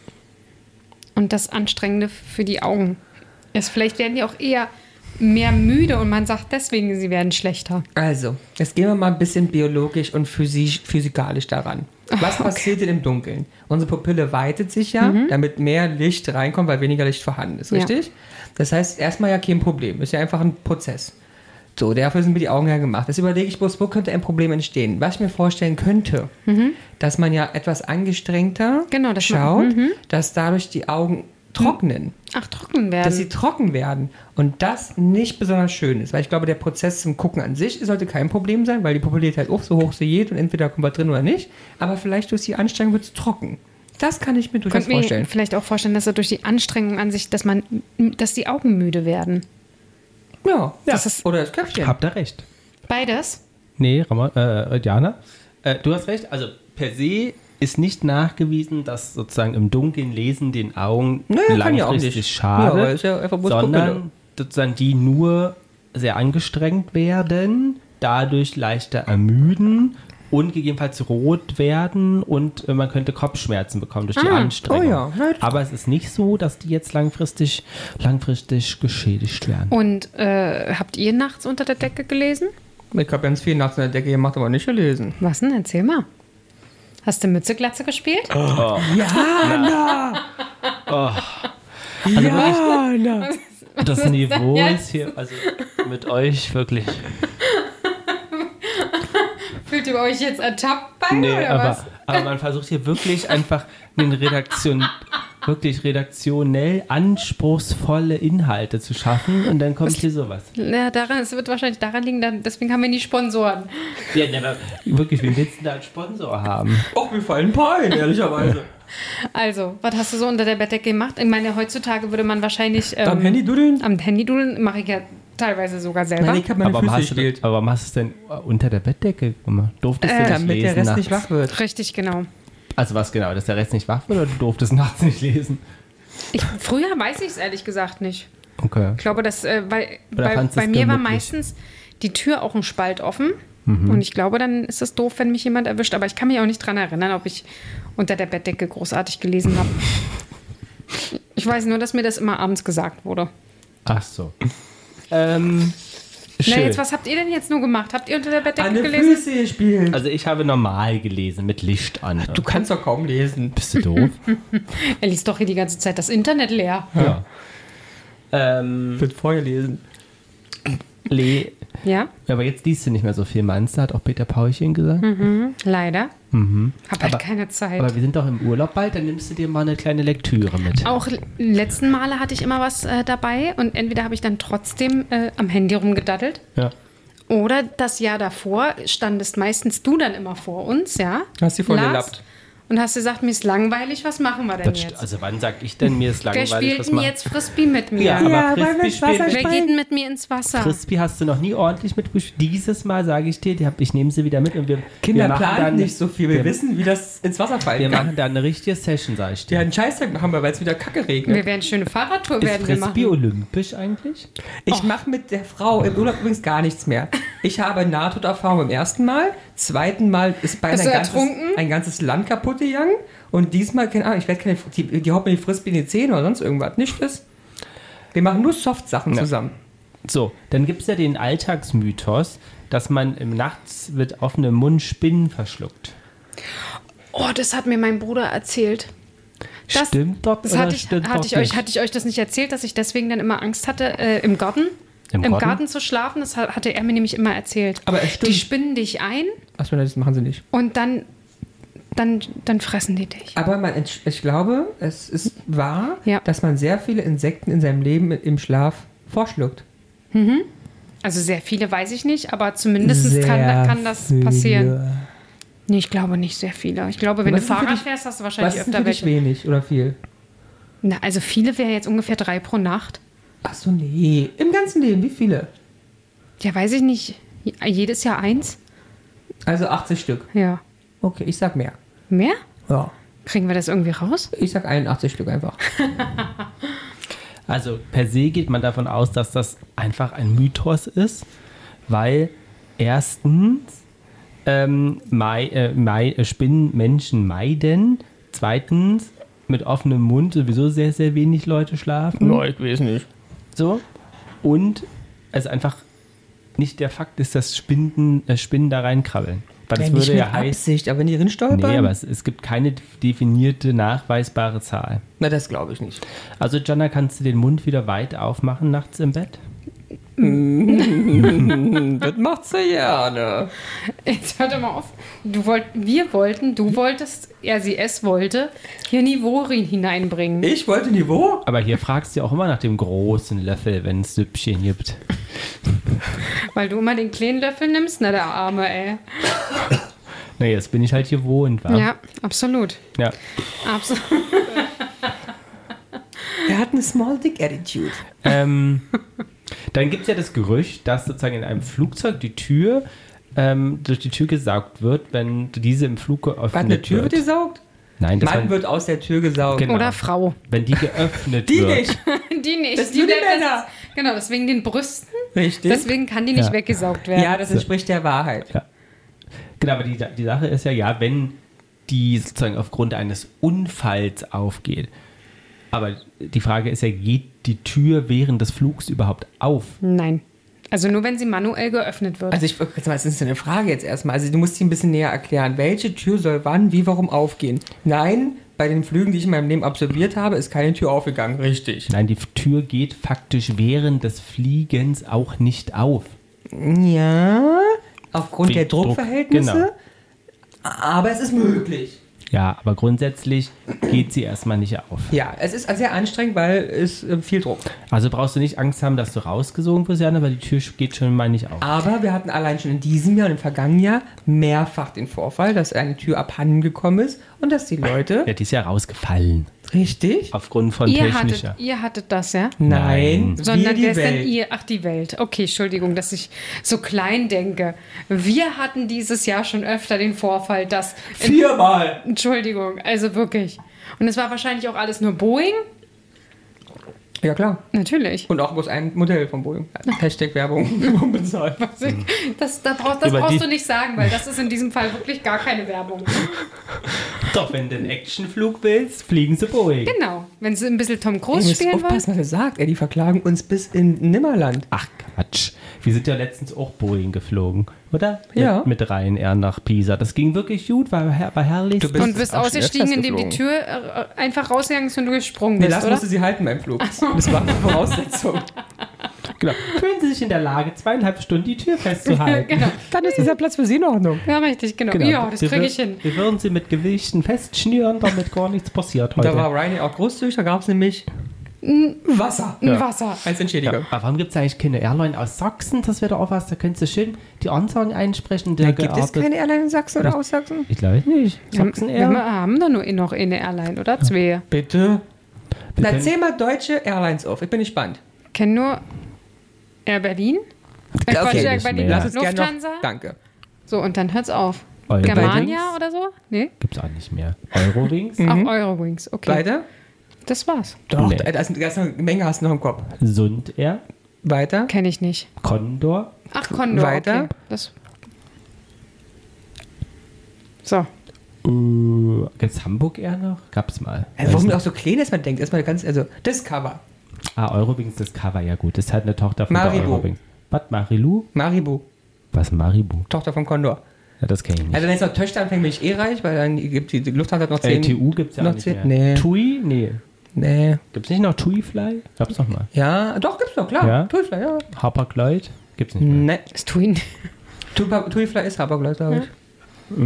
Und das Anstrengende für die Augen ist, vielleicht werden die auch eher mehr müde und man sagt deswegen, sie werden schlechter. Also, jetzt gehen wir mal ein bisschen biologisch und physisch, physikalisch daran. Was passiert denn im Dunkeln? Unsere Pupille weitet sich ja, damit mehr Licht reinkommt, weil weniger Licht vorhanden ist, Ja. richtig? Das heißt, erstmal ja kein Problem. Ist ja einfach ein Prozess. So, dafür sind mir die Augen ja gemacht. Jetzt überlege ich bloß, wo könnte ein Problem entstehen? Was ich mir vorstellen könnte, dass man ja etwas angestrengter Genau, das man- schaut, dass dadurch die Augen trocknen. Ach, trocken werden. Dass sie trocken werden und das nicht besonders schön ist, weil ich glaube, der Prozess zum Gucken an sich sollte kein Problem sein, weil die Pupille geht halt auch so hoch sie geht und entweder kommt was drin oder nicht, aber vielleicht durch die Anstrengung wird es trocken. Das kann ich mir durchaus Könnte mir vorstellen. vielleicht auch vorstellen, dass er durch die Anstrengung an sich, dass man, dass die Augen müde werden. Ja, Das ist- oder das Köpfchen. Habt ihr recht. Beides? Nee, Ramon, äh, Diana, äh, du hast recht. Also per se ist nicht nachgewiesen, dass sozusagen im Dunkeln Lesen den Augen Naja, kann ja auch langfristig nicht. schadet, Ja, weil es ja einfach bloß Pupille. sondern sozusagen die nur sehr angestrengt werden, dadurch leichter ermüden und gegebenenfalls rot werden und äh, man könnte Kopfschmerzen bekommen durch die Ah, Anstrengung. oh ja, na, das- Aber es ist nicht so, dass die jetzt langfristig, langfristig geschädigt werden. Und äh, habt ihr nachts unter der Decke gelesen? Ich habe ganz viel nachts in der Decke gemacht, aber nicht gelesen. Was denn? Erzähl mal. Hast du Mütze-Glatze gespielt? Ja, na! Also Ja, na! Das Niveau jetzt? ist hier, also mit euch wirklich. Fühlt ihr euch jetzt ertappt bei Nee, oder aber, was? aber man versucht hier wirklich einfach eine Redaktion, wirklich redaktionell anspruchsvolle Inhalte zu schaffen und dann kommt hier sowas. Ja, daran, es wird wahrscheinlich daran liegen, dann, deswegen haben wir nie Sponsoren. Ja, ne, aber wirklich, wen willst du denn da als Sponsor haben? Och, mir fallen ein paar ein, ehrlicherweise. Also, was hast du so unter der Bettdecke gemacht? Ich meine, heutzutage würde man wahrscheinlich ähm, Am Handy dudeln? am Handy dudeln, mache ich ja teilweise sogar selber. Nein, ich habe meine Aber warum, Füße hast du, gespielt. aber warum hast du es denn unter der Bettdecke gemacht? Durftest du nicht Damit lesen der Rest nachts? nicht wach wird. Richtig, genau. Also was genau, dass der Rest nicht wach wird oder du durftest nachts nicht lesen? Ich, früher weiß ich es ehrlich gesagt nicht. Okay. Ich glaube, dass, äh, weil, Oder bei, fandst du bei es mir war gemütlich? meistens die Tür auch ein Spalt offen. Und ich glaube, dann ist es doof, wenn mich jemand erwischt. Aber ich kann mich auch nicht dran erinnern, ob ich unter der Bettdecke großartig gelesen habe. Ich weiß nur, dass mir das immer abends gesagt wurde. Ach so. ähm, Na, jetzt, was habt ihr denn jetzt nur gemacht? Habt ihr unter der Bettdecke An der gelesen? Füße gespielt. Also ich habe normal gelesen, mit Licht an. Du kannst doch kaum lesen. Bist du doof? Er liest doch hier die ganze Zeit das Internet leer. Ja. Ähm, Wird vorgelesen. Le Ja, aber jetzt liest du nicht mehr so viel, meinst du? Hat auch Peter Paulchen gesagt. mhm. leider. Mhm. Hab halt Aber- keine Zeit. Aber wir sind doch im Urlaub bald, dann nimmst du dir mal eine kleine Lektüre mit. Auch l- letzten Male hatte ich immer was äh, dabei und entweder habe ich dann trotzdem äh, am Handy rumgedattelt Ja. oder das Jahr davor standest meistens du dann immer vor uns, ja? Hast die voll Lars, gelappt. und hast gesagt, mir ist langweilig, was machen wir denn Das, st- jetzt? also wann sag ich denn, mir ist Wer langweilig, spielt was denn machen? jetzt Frisbee mit mir? Ja, aber Ja, weil wir Frisbee ins Wasser spielen. Wer geht denn mit mir ins Wasser? Frisbee hast du noch nie ordentlich mitgespielt. Dieses Mal sage ich dir, die hab, ich nehme sie wieder mit und wir, Kinder wir machen planen dann, nicht so viel. Wir, wir, wissen, wie das ins Wasser fallen wir kann. machen da eine richtige Session, sag ich Die dir. einen Scheißtag machen wir, weil es wieder Kacke regnet. Wir werden eine schöne Fahrradtour Ist werden wir Frisbee machen. olympisch eigentlich? Ich mache mit der Frau im Urlaub übrigens gar nichts mehr. Ich habe Nahtoderfahrung beim ersten Mal. Zweiten Mal ist bei Bist ein du ganzes, ertrunken? ein ganzes Land kaputt gegangen. Und diesmal, keine Ahnung, ich werde keine, die, die haut mir die Frisbee in die Zähne oder sonst irgendwas. Nicht das. Wir machen nur Soft-Sachen Ja. zusammen. So, dann gibt es ja den Alltagsmythos, dass man im Nachts mit offenem Mund Spinnen verschluckt. Oh, das hat mir mein Bruder erzählt. Das, Stimmt doch Das oder hatte ich, stimmt hatte, doch ich euch, nicht? hatte ich euch das nicht erzählt, dass ich deswegen dann immer Angst hatte, äh, im Garten, Im im, Garten? Garten? zu schlafen. Das hat- hatte er mir nämlich immer erzählt. Aber es stimmt. Die spinnen dich ein Achso, das machen sie nicht. und dann, dann, dann fressen die dich. Aber man, entsch- ich glaube, es ist wahr, Ja. dass man sehr viele Insekten in seinem Leben im Schlaf vorschluckt. Also sehr viele weiß ich nicht, aber zumindest kann, kann das passieren. Nee, ich glaube nicht sehr viele. Ich glaube, wenn Was du ist denn für Fahrrad dich- fährst, hast du Was wahrscheinlich ist denn öfter für dich welche. wenig oder viel? Na, also viele wäre jetzt ungefähr drei pro Nacht. Achso, nee. Im ganzen Leben, wie viele? Ja, weiß ich nicht. Jedes Jahr eins? Also achtzig Stück. Ja. Okay, ich sag mehr. Mehr? Ja. Kriegen wir das irgendwie raus? Ich sag einundachtzig Stück einfach. Also per se geht man davon aus, dass das einfach ein Mythos ist, weil erstens ähm, Mai, äh, Mai, äh, Spinnen Menschen meiden, zweitens mit offenem Mund sowieso sehr, sehr wenig Leute schlafen. ich weiß nicht. So. Und es einfach nicht der Fakt ist, dass Spinnen, äh, Spinnen da reinkrabbeln. Weil das Ja, nicht würde mit ja heißen. Absicht, aber wenn die drin stolpern? Nee, aber es, es gibt keine definierte, nachweisbare Zahl. Na, das glaube ich nicht. Also, Jana, kannst du den Mund wieder weit aufmachen nachts im Bett? Das macht sie gerne. Jetzt hört doch mal auf. Du wollt, wir wollten, du wolltest, er sie es wollte, hier Niveau rein- hineinbringen. Ich wollte Niveau? Aber hier fragst du ja auch immer nach dem großen Löffel, wenn es Süppchen gibt. Weil du immer den kleinen Löffel nimmst, na der Arme, ey. Na, jetzt bin ich halt gewohnt, wa? Ja, absolut. Ja. Absolut. Er hat eine Small Dick Attitude. Ähm, dann gibt es ja das Gerücht, dass sozusagen in einem Flugzeug die Tür ähm, durch die Tür gesaugt wird, wenn diese im Flug geöffnet Hat eine Tür wird wird. gesaugt? Nein, das Mann war, wird aus der Tür gesaugt. Genau. Oder Frau. wenn die geöffnet Die wird. nicht. Die nicht. Das sind nur die bleibt- Männer. ist- Genau, deswegen den Brüsten. Richtig. Deswegen kann die nicht Ja. weggesaugt werden. ja, das entspricht der Wahrheit. Ja. Genau, aber die, die Sache ist ja, ja, wenn die sozusagen aufgrund eines Unfalls aufgeht. Aber die Frage ist ja, geht die Tür während des Flugs überhaupt auf? Nein. Also nur, wenn sie manuell geöffnet wird. Also ich jetzt mal, das ist eine Frage jetzt erstmal. Also du musst sie ein bisschen näher erklären. Welche Tür soll wann, wie, warum aufgehen? Nein, bei den Flügen, die ich in meinem Leben absolviert habe, ist keine Tür aufgegangen. Richtig. Nein, die Tür geht faktisch während des Fliegens auch nicht auf. Ja, aufgrund Wie der Druck, Druckverhältnisse. genau. Aber es ist möglich. Ja, aber grundsätzlich geht sie erstmal nicht auf. Ja, es ist sehr anstrengend, weil es äh, viel Druck. Also brauchst du nicht Angst haben, dass du rausgesogen wirst, Jana, weil die Tür geht schon mal nicht auf. Aber wir hatten allein schon in diesem Jahr und im vergangenen Jahr mehrfach den Vorfall, dass eine Tür abhanden gekommen ist und dass die Leute... Ja, die ist ja rausgefallen. Richtig? Aufgrund von ihr, technischer. hattet, ihr hattet das, ja? Nein, Sondern wir die wer ist denn Welt. ihr? Ach, die Welt. Okay, Entschuldigung, dass ich so klein denke. Wir hatten dieses Jahr schon öfter den Vorfall, dass... Viermal! Entschuldigung, also wirklich. Und es war wahrscheinlich auch alles nur Boeing? Ja, klar. Natürlich. Und auch bloß ein Modell von Boeing. Hashtag Werbung. Unbezahlt. Das, da brauch, das Über brauchst die- du nicht sagen, weil das ist in diesem Fall wirklich gar keine Werbung. Doch, wenn du einen Actionflug willst, fliegen sie Boeing. Genau. Wenn sie ein bisschen Tom Ihr Cruise müsst spielen wollen. aufpassen, was ihr sagt. Ey, die verklagen uns bis in Nimmerland. Ach Quatsch. Wir sind ja letztens auch Boeing geflogen, oder? Ja. Mit, mit Ryanair nach Pisa. Das ging wirklich gut, war, her- war herrlich. Du bist- Und bist auch ausgestiegen, schnell indem die Tür äh, einfach rausgegangen ist und du gesprungen Nee, bist, das oder? musste sie halten beim Flug. Das war eine Voraussetzung. Genau. Fühlen Sie sich in der Lage, zweieinhalb Stunden die Tür festzuhalten. Genau. Dann ist dieser Platz für Sie in Ordnung. Ja, richtig, genau. Genau. Ja, das Wir kriege wür- ich hin. Wir würden sie mit Gewichten festschnüren, damit gar nichts passiert heute. Da war Ryanair auch großzügig, da gab es nämlich Wasser. Ein Wasser. Als Entschädigung. Aber warum gibt es eigentlich keine Airline aus Sachsen? Das wäre doch auch was, da könntest du schön die Ansagen einsprechen. Der Da gibt es gearbeitet- keine Airline in Sachsen oder aus Sachsen? Ich glaube nicht. Sachsen Wir Air. haben doch nur noch eine Airline, oder? Zwei. Bitte. Wir Na, können- zähl mal deutsche Airlines auf. Ich bin gespannt. Kennen nur Air Berlin. Äh, Quatsch, kenn Air ich Berlin. mehr. Lass uns gerne Lufthansa. noch. Danke. So, und dann hört's auf. Eurowings? Germania oder so? Nee. Gibt's auch nicht mehr. Eurowings? Auch Eurowings. Okay. Weiter? Das war's. Doch, Nee. da ist, da ist noch eine Menge hast du noch im Kopf. Sund Air? Weiter? Kenne ich nicht. Condor? Ach, Condor. Weiter? Okay. Das. So. Uh, gibt's Hamburg Air noch? Gab's mal. Also, warum auch so klein ist, man denkt, erstmal ganz, also Discover, Ah, Eurowings, das Cover, ja gut. Das ist halt eine Tochter von der Maribu. Eurowings. Was, Marilu? Maribu, Was, Maribu? Tochter von Condor. Ja, das kenne ich nicht. Also wenn es noch Töchter anfängt, bin ich eh reich, weil dann gibt die, die Lufthansa hat noch zehn. L T U gibt's ja noch auch nicht zehn- mehr. nee. TUI? Nee. Nee. Gibt's nicht noch TUI Fly? Gab's noch mal. Ja, doch, gibt's noch, klar. Ja? Tuifly, ja. Hapag-Lloyd? Gibt's nicht mehr. Nee. Das tun. Tu- Tuifly ist Hapag, glaube ich.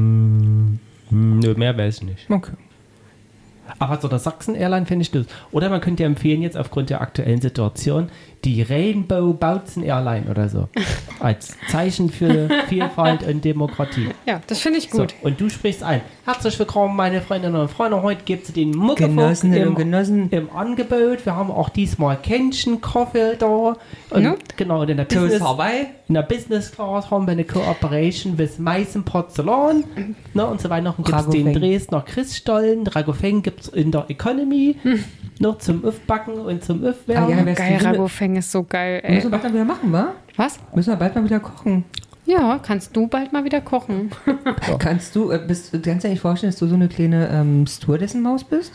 Mm, nö, mehr weiß ich nicht. Okay. Aber so der Sachsen Airline finde ich das. Oder man könnte ja empfehlen, jetzt aufgrund der aktuellen Situation, die Rainbow Bautzen Airline oder so. Als Zeichen für Vielfalt und Demokratie. Ja, das finde ich So, gut. und du sprichst ein. Herzlich willkommen, meine Freundinnen und Freunde. Heute gibt es den Muckefuck Genossinnen im, und Genossen. im Angebot. Wir haben auch diesmal Kännchen-Kaffee da. Und Ne? genau, und in der Toast Business, Hawaii. in der Business Class haben wir eine Cooperation mit Meißen Porzellan. Ne, und zu Weihnachten gibt es den Dragofeng. Dresdner Christstollen. Dragofeng gibt es in der Economy. Noch zum Aufbacken und zum Aufwärmen. Ah, ja, wer- Geil, du- Ragofeng ist so geil, Müssen wir ey. bald mal wieder machen, wa? Was? Müssen wir bald mal wieder kochen. Ja, kannst du bald mal wieder kochen. Kannst du, äh, bist, du kannst dir nicht vorstellen, dass du so eine kleine ähm, Stewardessenmaus bist?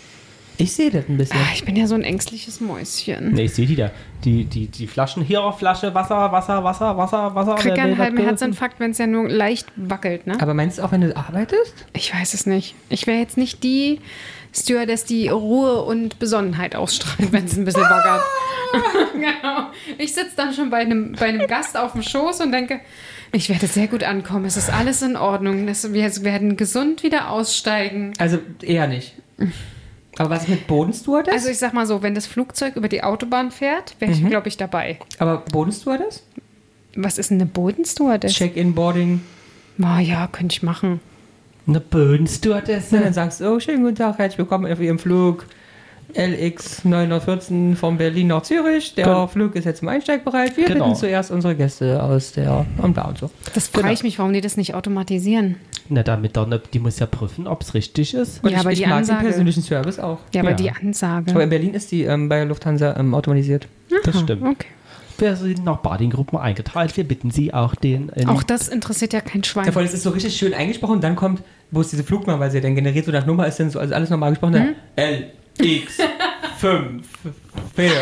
Ich sehe das ein bisschen. Ah, Ich bin ja so ein ängstliches Mäuschen. Ne, ich sehe die da. Die, die, die Flaschen. Hier, Flasche, Wasser, Wasser, Wasser, Wasser, Wasser. Ich krieg Wer ja will einen was halben kaufen? Herzinfarkt, wenn es ja nur leicht wackelt, ne? Aber meinst du auch, wenn du arbeitest? Ich weiß es nicht. Ich wäre jetzt nicht die Stewardess, die Ruhe und Besonnenheit ausstrahlt, wenn es ein bisschen wackelt. Genau. Ich sitze dann schon bei einem, bei einem Gast auf dem Schoß und denke, ich werde sehr gut ankommen. Es ist alles in Ordnung. Das, wir werden gesund wieder aussteigen. Also eher nicht. Aber was ist mit Bodenstewardess? Also ich sag mal so, wenn das Flugzeug über die Autobahn fährt, wäre ich, glaube ich, dabei. Aber Bodenstewardess? Was ist denn eine Bodenstewardess? Check-in, Boarding. Oh, ja, könnte ich machen. Eine Bodenstewardess. Und dann sagst du, oh, schönen guten Tag, herzlich willkommen auf Ihrem Flug L X neunhundertvierzehn von Berlin nach Zürich. Der Genau. Flug ist jetzt im Einsteig bereit. Wir Genau. bitten zuerst unsere Gäste aus der und da und so. Das frage ich mich, warum die das nicht automatisieren. Na, damit dann, die muss ja prüfen, ob es richtig ist. Und Ja, ich, aber ich die mag Ansage- den persönlichen Service auch. Ja, aber Ja. die Aber Ansage. in Berlin ist die ähm, bei Lufthansa ähm, automatisiert. Das Aha, stimmt. Okay. Wir sind nach Badinggruppen eingeteilt. Wir bitten Sie auch den. in- Auch das interessiert ja kein Schwein. Ja, voll, es ist so richtig schön eingesprochen und dann kommt, wo ist diese Flugnummer, weil sie dann generiert so nach Nummer ist, dann so also alles normal gesprochen. Dann L X fünf vier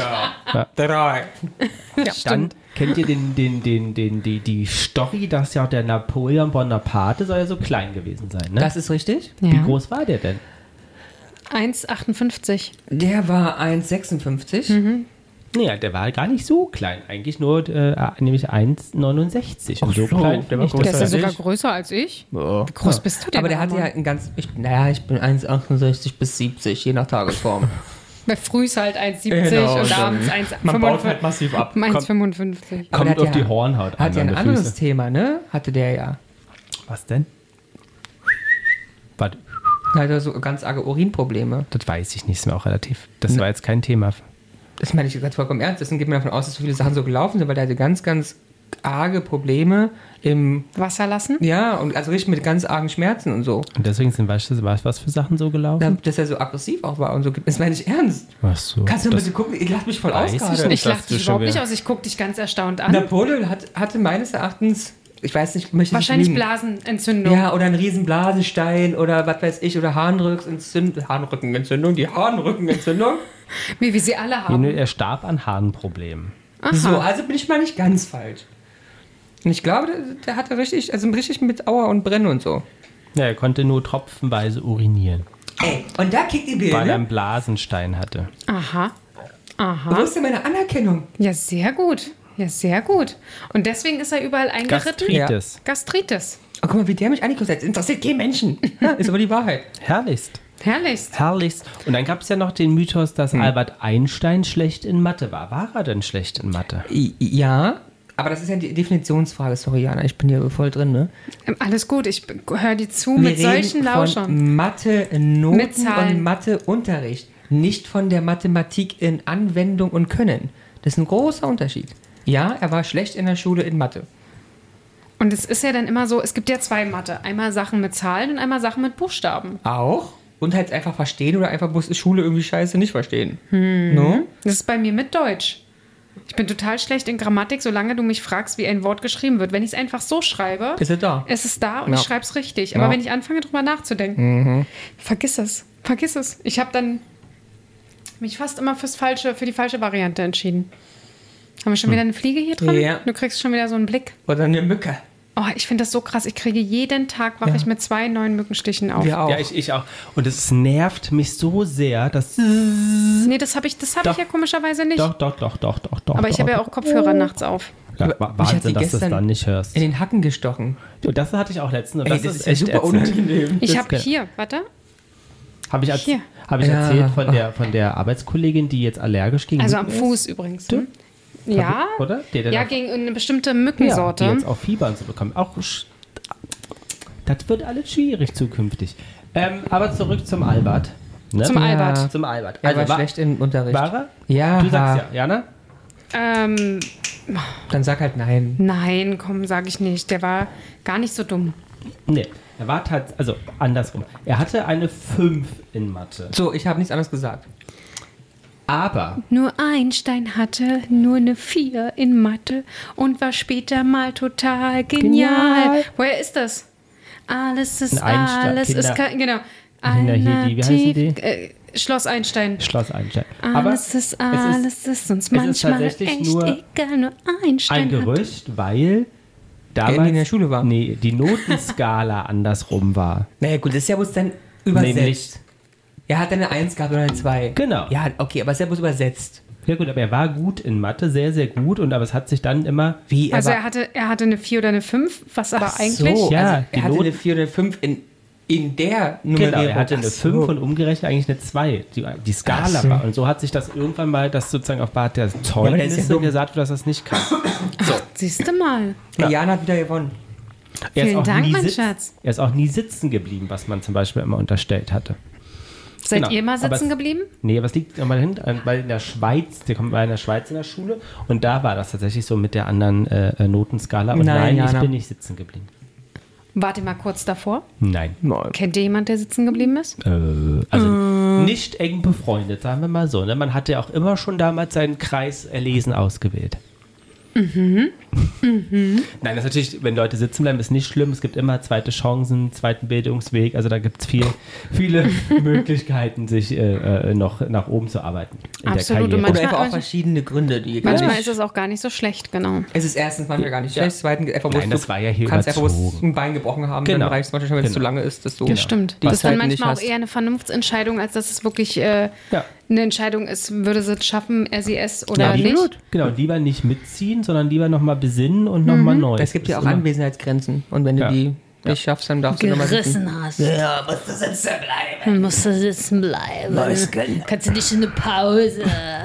drei. Ja, Dann kennt ihr den, den, den, den, die, die Story, dass ja der Napoleon Bonaparte soll ja so klein gewesen sein. Ne? Das ist richtig. Wie Ja. groß war der denn? eins Komma achtundfünfzig. Der war eins Komma sechsundfünfzig. Naja, der war gar nicht so klein. Eigentlich nur äh, nämlich eins Komma neunundsechzig. Und so so, klein der war nicht. größer. Der ist ja als sogar ich. größer als ich. Ja. Wie groß bist du denn? Aber der hatte ja Arman? ein ganz, ich, naja, ich bin eins Komma achtundsechzig bis siebzig, je nach Tagesform. Bei früh ist halt eins Komma siebzig Genau, und und dann- abends eins Komma Man baut halt fünfundfünfzig. massiv ab. eins Komma fünfundfünfzig. Aber Kommt der auf hat die ja- Hornhaut Hat ja an ein der anderes Füße. Thema, ne? Hatte der ja. Was denn? Warte, Der hatte so ganz arge Urinprobleme. das weiß ich nicht. Ist mir auch relativ. Das war jetzt kein Thema. Das meine ich ganz vollkommen ernst. Deswegen geht man davon aus, dass so viele Sachen so gelaufen sind, weil der hatte ganz, ganz arge Probleme im, Wasser lassen? ja, und also richtig mit ganz argen Schmerzen und so. Und deswegen sind weißt du, was, was für Sachen so Da- gelaufen? Dass er so aggressiv auch war und so. Das meine ich ernst. Ach so. Kannst du mal das, bitte gucken? Ich lache mich voll weiß aus ich gerade. nicht. Ich lache Das ist dich schon überhaupt nicht wieder- aus. Ich gucke dich ganz erstaunt an. Napoleon hat, hatte meines Erachtens, ich weiß nicht, möchte Wahrscheinlich nicht lügen. Blasenentzündung. Ja, oder ein riesen Blasenstein oder was weiß ich, oder Harnrückenentzündung, Harnrückenentzündung, die Harnrückenentzündung. Wie wir sie alle Nee, haben. Er starb an Harnproblemen. Aha. So, also bin ich mal nicht ganz falsch. Und ich glaube, der, der hatte richtig, also richtig mit Aua und Brennen und so. Ja, er konnte nur tropfenweise urinieren, Ey, und da kickt die weil er Bilder. einen Blasenstein hatte. Aha. Wo Aha. ist denn meine Anerkennung? Ja, sehr gut. Ja, sehr gut. Und deswegen ist er überall eingeritten. Gastritis. Gastritis. Oh, guck mal, wie der mich angeguckt hat. Das interessiert keinen Menschen. Ja, ist aber die Wahrheit. Herrlichst. Herrlichst. Herrlichst. Und dann gab es ja noch den Mythos, dass Albert Einstein schlecht in Mathe war. War er denn schlecht in Mathe? I- Ja, aber das ist ja die Definitionsfrage. Sorry, Jana, ich bin hier voll drin, ne? Ähm, Alles gut, ich höre dir zu mit solchen Lauschern. von Mathe, Noten Mit Zahlen. und Matheunterricht. Nicht von der Mathematik in Anwendung und Können. Das ist ein großer Unterschied. Ja, er war schlecht in der Schule in Mathe. Und es ist ja dann immer so, es gibt ja zwei Mathe. Einmal Sachen mit Zahlen und einmal Sachen mit Buchstaben. Auch. Und halt einfach verstehen oder einfach bloß Schule irgendwie scheiße nicht verstehen. No? Das ist bei mir mit Deutsch. Ich bin total schlecht in Grammatik, solange du mich fragst, wie ein Wort geschrieben wird. Wenn ich es einfach so schreibe, Ist er da? ist es da und Ja. ich schreibe es richtig. Aber Ja. wenn ich anfange, drüber nachzudenken, vergiss es. Vergiss es. Ich habe dann mich fast immer fürs falsche, für die falsche Variante entschieden. Haben wir schon wieder eine Fliege hier drin? Ja. Du kriegst schon wieder so einen Blick. Oder eine Mücke. Oh, ich finde das so krass. Ich kriege jeden Tag, wache Ja. ich mit zwei neuen Mückenstichen auf. Wir auch. Ja, ich, ich auch. Und es nervt mich so sehr, dass... Nee, das habe ich, das hab ich Doch. ja komischerweise nicht. Doch, doch, doch, doch, doch, doch. Aber ich doch, habe ja doch. auch Kopfhörer nachts auf. Ja, Mich wa- hat Wahnsinn, sie dass du es gestern dann nicht hörst. In den Hacken gestochen. Und das hatte ich auch letztens. Und Ey, das, das ist ist ja echt super ätzend. unangenehm. Ich Das- habe hier, warte. Habe ich, Hier. erz- hab ich Ja. erzählt von der, von der Arbeitskollegin, die jetzt allergisch gegen Also am Mücken Fuß übrigens. Hm? ist? Ja. Oder? Die, der Ja, noch- gegen eine bestimmte ja, Mückensorte. die jetzt auch Fieber und so bekommen. Auch, sch- das wird alles schwierig zukünftig. Ähm, aber zurück zum Albert. Ne? Zum Albert. Zum Albert. Er war war, schlecht im Unterricht. war er? Ja. Du sagst ja, Jana? Ähm, Dann sag halt nein. nein, komm, sage ich nicht. Der war gar nicht so dumm. Nee, er war tatsächlich, also andersrum. Er hatte eine fünf in Mathe. So, ich habe nichts anderes gesagt. Aber Nur Einstein hatte nur eine vier in Mathe und war später mal total genial. Genial. Woher ist das? Alles ist Ein Einstein- alles ist Kinder- kein, genau. Kinder hier, die- wie heißen die? Äh, Schloss Einstein. Schloss Einstein. Aber Alles ist es alles ist uns es ist manchmal tatsächlich echt nur egal, nur Einstein ein hat. Gerücht, weil damals in der Schule war. Nee, die Notenskala andersrum war. Naja, gut, das ist ja bloß dann übersetzt. Nämlich, Er hat eine eins gehabt oder eine zwei. Genau. Ja, okay, aber es ist ja bloß übersetzt. ja gut, aber er war gut in Mathe, sehr, sehr gut, und aber es hat sich dann immer, Wie? Also war- er hatte, er hatte eine vier oder eine fünf, was aber Ach eigentlich... So, Ja, also die er hatte Noten- eine vier oder eine fünf in, in der Nummerierung. genau, er hatte eine Ach so. fünf und umgerechnet eigentlich eine zwei. Die, die Skala Ach so. war. Und so hat sich das irgendwann mal, dass sozusagen auf Basis der aber der ist Zeugnisse ja dumm. gesagt wird, dass er es nicht kann. Siehst du mal. Ja. Jana hat wieder gewonnen. Er ist Vielen auch Dank, nie mein sitz- Schatz. Er ist auch nie sitzen geblieben, was man zum Beispiel immer unterstellt hatte. Seid Genau, ihr mal aber sitzen es- geblieben? Nee, was liegt nochmal hin? Weil in der Schweiz, der kommt war in der Schweiz in der Schule, und da war das tatsächlich so mit der anderen äh, Notenskala. Und Nein, nein, ich Jana. bin nicht sitzen geblieben. Wart ihr mal kurz davor? Nein. Nein. Kennt ihr jemand, der sitzen geblieben ist? Äh, also nicht eng befreundet, sagen wir mal so. Ne? Man hatte auch immer schon damals seinen Kreis erlesen ausgewählt. Mhm. Nein, das ist natürlich, wenn Leute sitzen bleiben, ist nicht schlimm. Es gibt immer zweite Chancen, zweiten Bildungsweg. Also da gibt es viel, viele Möglichkeiten, sich äh, äh, noch nach oben zu arbeiten in Absolut, der und Karriere. Oder Manchmal- einfach auch manchmal- verschiedene Gründe, die gar Manchmal nicht... ist es auch gar nicht so schlecht, genau. Es ist erstens manchmal gar nicht Ja. schlecht, zweitens einfach Nein, bloß das du war ja hier kannst einfach bloß überzogen. ein Bein gebrochen haben, Genau. dann reicht es manchmal, wenn es Genau. zu lange ist, dass du Das stimmt. die Das ist dann Zeiten nicht manchmal auch hast. eher eine Vernunftsentscheidung, als dass es wirklich äh, Ja. eine Entscheidung ist, würde sie es schaffen, R C S oder Ja, nicht. Genau, lieber nicht mitziehen, sondern lieber nochmal besinnen und nochmal neu. Es gibt ja Das auch ist immer- Anwesenheitsgrenzen und wenn du Ja. die nicht schaffst, dann darfst du nochmal sitzen. Gerissen hast. Ja, musst du sitzen bleiben. Dann musst du sitzen bleiben. Mäuschen. Kannst du nicht in eine Pause.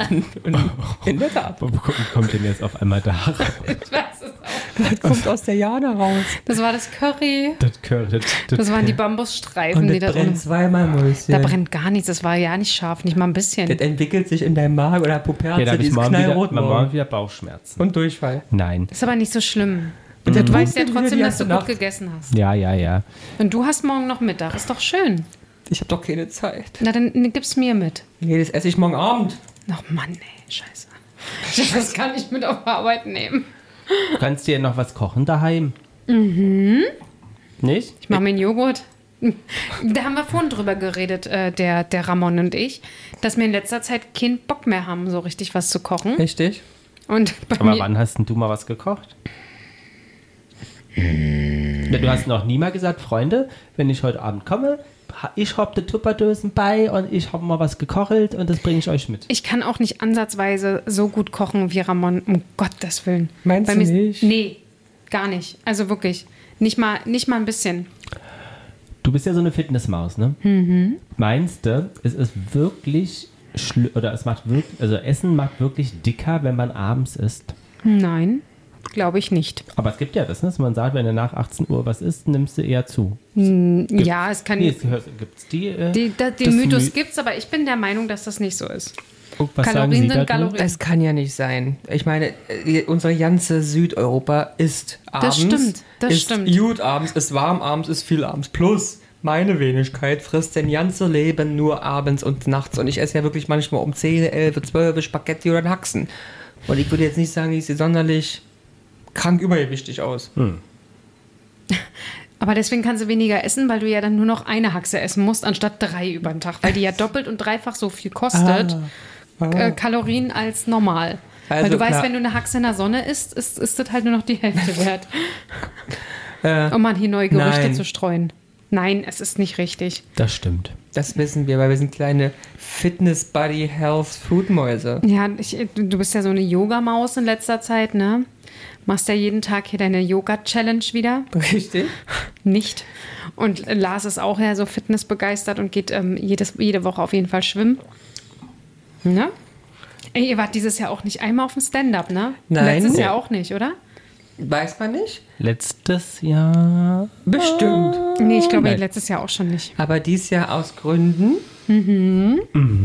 In der Tat. Wo kommt denn jetzt auf einmal da raus? Ich weiß es auch. Das kommt aus der Jana raus. Das war das Curry. Das gehört. Das, Das waren die Bambusstreifen, Und die das da drin. brennt zweimal, Mäuschen. Da brennt gar nichts. Das war ja nicht scharf, nicht mal ein bisschen. Das entwickelt sich in deinem Magen oder Puperze, ja, da habe die ich ist morgen wieder, knallrot morgen morgen. wieder Bauchschmerzen. Und Durchfall. Nein. Ist aber nicht so schlimm. Und Du der weißt ja tut wieder trotzdem, die dass du ganze gut Nacht. gegessen hast. Ja, ja, ja. Und du hast morgen noch Mittag. Ist doch schön. Ich habe doch keine Zeit. Na, dann gib's mir mit. Nee, das esse ich morgen Abend. Ach Mann, ey, scheiße. Das kann ich mit auf Arbeit nehmen. Du kannst dir noch was kochen daheim. Mhm. Nicht? Ich mache mir einen Joghurt. Da haben wir vorhin drüber geredet, äh, der, der Ramon und ich, dass wir in letzter Zeit keinen Bock mehr haben, so richtig was zu kochen. Richtig. Und bei Aber mir, wann hast denn du mal was gekocht? Ja, du hast noch nie mal gesagt, Freunde, wenn ich heute Abend komme, ha- ich hab die Tupperdösen bei und ich habe mal was gekochelt und das bringe ich euch mit. ich kann auch nicht ansatzweise so gut kochen wie Ramon, um Gottes Willen. Meinst Bei du mir ist- nicht? Nee, gar nicht. Also wirklich. Nicht mal, nicht mal ein bisschen. Du bist ja so eine Fitnessmaus, ne? Mhm. Meinst du, es ist wirklich schli- oder es macht wirklich, also Essen macht wirklich dicker, wenn man abends isst? Nein, glaube ich nicht. Aber es gibt ja das, ne? Dass man sagt, wenn du nach achtzehn Uhr was isst, nimmst du eher zu. Ja, es kann. Nee, gibt es die? Äh, die, da, den das Mythos My- gibt's, aber ich bin der Meinung, dass das nicht so ist. Oh, was sagen Kalorien Sie sind dazu? Kalorien. Das kann ja nicht sein. Ich meine, äh, unsere ganze Südeuropa ist abends. stimmt, das ist stimmt. gut abends, ist warm abends, ist viel abends. Plus, meine Wenigkeit frisst den ganze Leben nur abends und nachts. Und ich esse ja wirklich manchmal um zehn, elf, zwölf Spaghetti oder Haxen. Und ich würde jetzt nicht sagen, ich sehe sonderlich krank übergewichtig aus. Aber deswegen kannst du weniger essen, weil du ja dann nur noch eine Haxe essen musst, anstatt drei über den Tag. Weil die ja doppelt und dreifach so viel kostet, äh, Kalorien als normal. weil Also du weißt, klar. wenn du eine Haxe in der Sonne isst, ist, ist das halt nur noch die Hälfte wert. Äh, Um mal hier neue Gerüchte nein. zu streuen. Nein, es ist nicht richtig. Das stimmt. Das wissen wir, weil wir sind kleine Fitness-Body-Health-Food-Mäuse. Ja, ich, du bist ja so eine Yogamaus in letzter Zeit, ne? Machst ja jeden Tag hier deine Yoga-Challenge wieder. Richtig? Nicht. Und Lars ist auch ja so fitnessbegeistert und geht ähm, jedes, jede Woche auf jeden Fall schwimmen. Ne? Ey, ihr wart dieses Jahr auch nicht einmal auf dem Stand-Up, ne? Nein. Letztes Nee. Jahr auch nicht, oder? Weiß man nicht? Letztes Jahr. Bestimmt. Nee, ich glaube Nein. letztes Jahr auch schon nicht. Aber dies Jahr aus Gründen, die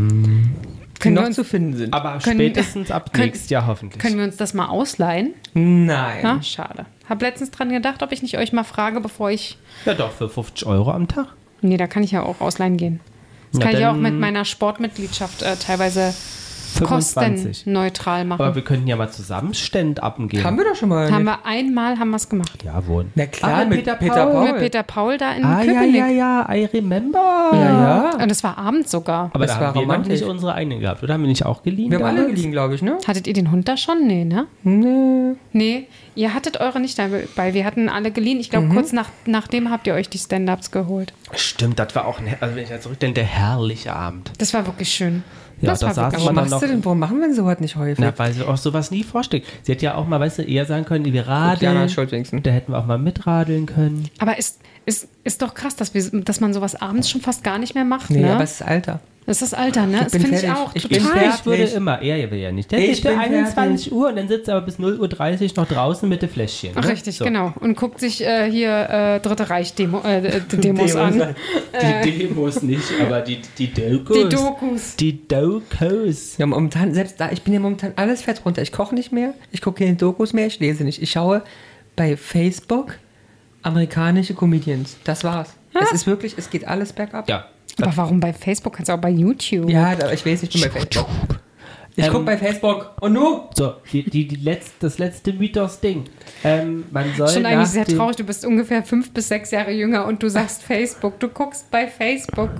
Können wir noch uns- zu finden sind. Aber Können- spätestens ab können- nächstes Jahr hoffentlich. Können wir uns das mal ausleihen? Nein. Ja, schade. Hab letztens dran gedacht, ob ich nicht euch mal frage, bevor ich... Ja doch, für fünfzig Euro am Tag. Nee, da kann ich ja auch ausleihen gehen. Das Na kann ich ja auch dann- mit meiner Sportmitgliedschaft äh, teilweise fünfundzwanzig. kostenneutral machen. Aber wir könnten ja mal zusammen Stand-Upen gehen. Haben wir doch schon mal. haben wir einmal haben wir es gemacht. Ja, wohl. Na klar, Ah, mit Peter Peter, Paul. Paul. Mit Peter Paul da in Ah, ja, Köpenick. ja, ja, I remember. Ja, ja. Und es war abends sogar. Aber Das da war haben wir noch romantisch. nicht unsere eigene gehabt, oder? Haben wir nicht auch geliehen? Wir haben alle damals? geliehen, glaube ich, ne? Hattet ihr den Hund da schon? Nee, ne? Nee. Nee, ihr hattet eure nicht dabei. Wir hatten alle geliehen. Ich glaube, Mhm. kurz nach, nachdem habt ihr euch die Stand-Ups geholt. Stimmt, das war auch, ein, also wenn ich da zurückdenke, der herrliche Abend. Das war wirklich schön. Ja, das da war saß wirklich Warum man dann machst du noch- denn, warum machen wir denn sowas nicht häufig? Na, weil sie auch sowas nie vorstellt. Sie hätte ja auch mal, weißt du, eher sagen können, wir Jana radeln. ist schuld wenigstens. Da hätten wir auch mal mitradeln können. Aber ist, ist, ist doch krass, dass, wir, dass man sowas abends schon fast gar nicht mehr macht. Nee, ne? aber es ist Alter. Das ist das Alter, ne? Das bin finde ich fertig. auch Ich total. bin Ich fertig. würde immer, er will ja nicht. Der Ich ist bis bin einundzwanzig Uhr und dann sitzt er aber bis null Uhr dreißig noch draußen mit dem Fläschchen. Ach, ne? richtig, So. genau. Und guckt sich äh, hier äh, Dritte Reich-Demo, äh, die Demos an. Die Demos nicht, aber die, die Dokus. Die Dokus. Die Dokus. Ja, momentan, selbst da, ich bin ja momentan alles fett runter. Ich koche nicht mehr, ich gucke keine Dokus mehr, ich lese nicht. Ich schaue bei Facebook amerikanische Comedians. Das war's. Es ist wirklich, es geht alles bergab. Ja. Aber warum bei Facebook? Kannst du auch bei YouTube. Ja, da, ich weiß, ich bin bei Facebook. Ich Ähm, gucke bei Facebook. Und du? So, die, die, die letzt, das letzte Mythos-Ding. Ähm, man soll Schon nach eigentlich sehr dem- traurig. Du bist ungefähr fünf bis sechs Jahre jünger und du sagst Facebook. Du guckst bei Facebook.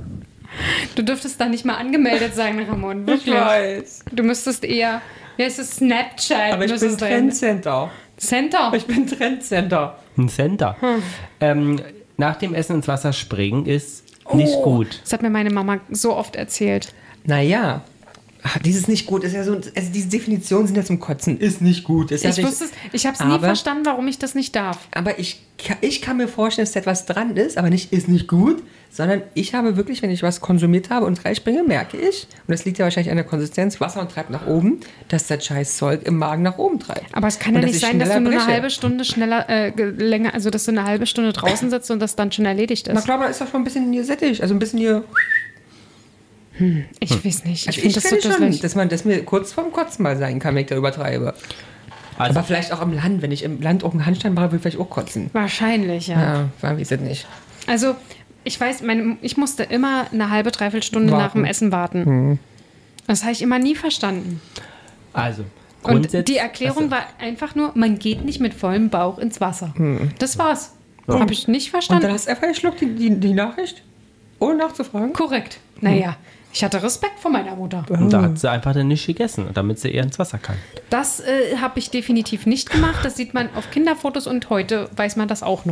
Du dürftest da nicht mal angemeldet sein, Ramon. Wirklich. weiß. Du müsstest eher, wie heißt es, Snapchat. Aber ich bin müsstest du- Trendcenter. Center. Ich bin Trendcenter. Ein Center. Hm. Ähm, nach dem Essen ins Wasser springen ist nicht Oh, gut. Das hat mir meine Mama so oft erzählt. Naja. Ach, dieses nicht gut ist ja so, also diese Definitionen sind ja zum Kotzen, ist nicht gut. Ist ja Ich nicht, wusste es, ich habe es nie aber- verstanden, warum ich das nicht darf. Aber ich, ka- ich kann mir vorstellen, dass da etwas dran ist, aber nicht ist nicht gut, sondern ich habe wirklich, wenn ich was konsumiert habe und reinspringe, merke ich, und das liegt ja wahrscheinlich an der Konsistenz, Wasser und treibt nach oben, dass das scheiß Zeug im Magen nach oben treibt. Aber es kann Und ja dass nicht ich sein, dass du schneller nur eine breche. halbe Stunde schneller, äh, ge- länger, also dass du eine halbe Stunde draußen sitzt und das dann schon erledigt Na ist. klar, aber da ist doch schon ein bisschen hier sättig, also ein bisschen hier. Ich weiß nicht. Ich Also finde das so finde schon, dusselig. dass man das mir kurz vorm Kotzen mal sein kann, wenn ich da übertreibe. Also, Aber vielleicht auch am Land, wenn ich im Land auch einen Handstand mache, würde ich vielleicht auch kotzen. Wahrscheinlich, ja. Ja, weiß ich nicht. Also, ich weiß, meine, ich musste immer eine halbe, dreiviertel Stunde Warten. nach dem Essen warten. Das habe ich immer nie verstanden. also Und grundsätzlich- die Erklärung also, war einfach nur, man geht nicht mit vollem Bauch ins Wasser. Das war's. Habe ich nicht Und dann verstanden. hast du einfach geschluckt, die, die, die Nachricht, ohne nachzufragen. Korrekt. Naja, Ich hatte Respekt vor meiner Mutter. Und da hat sie einfach dann nicht gegessen, damit sie eher ins Wasser kann. Das äh, habe ich definitiv nicht gemacht. Das sieht man auf Kinderfotos und heute weiß man das auch noch.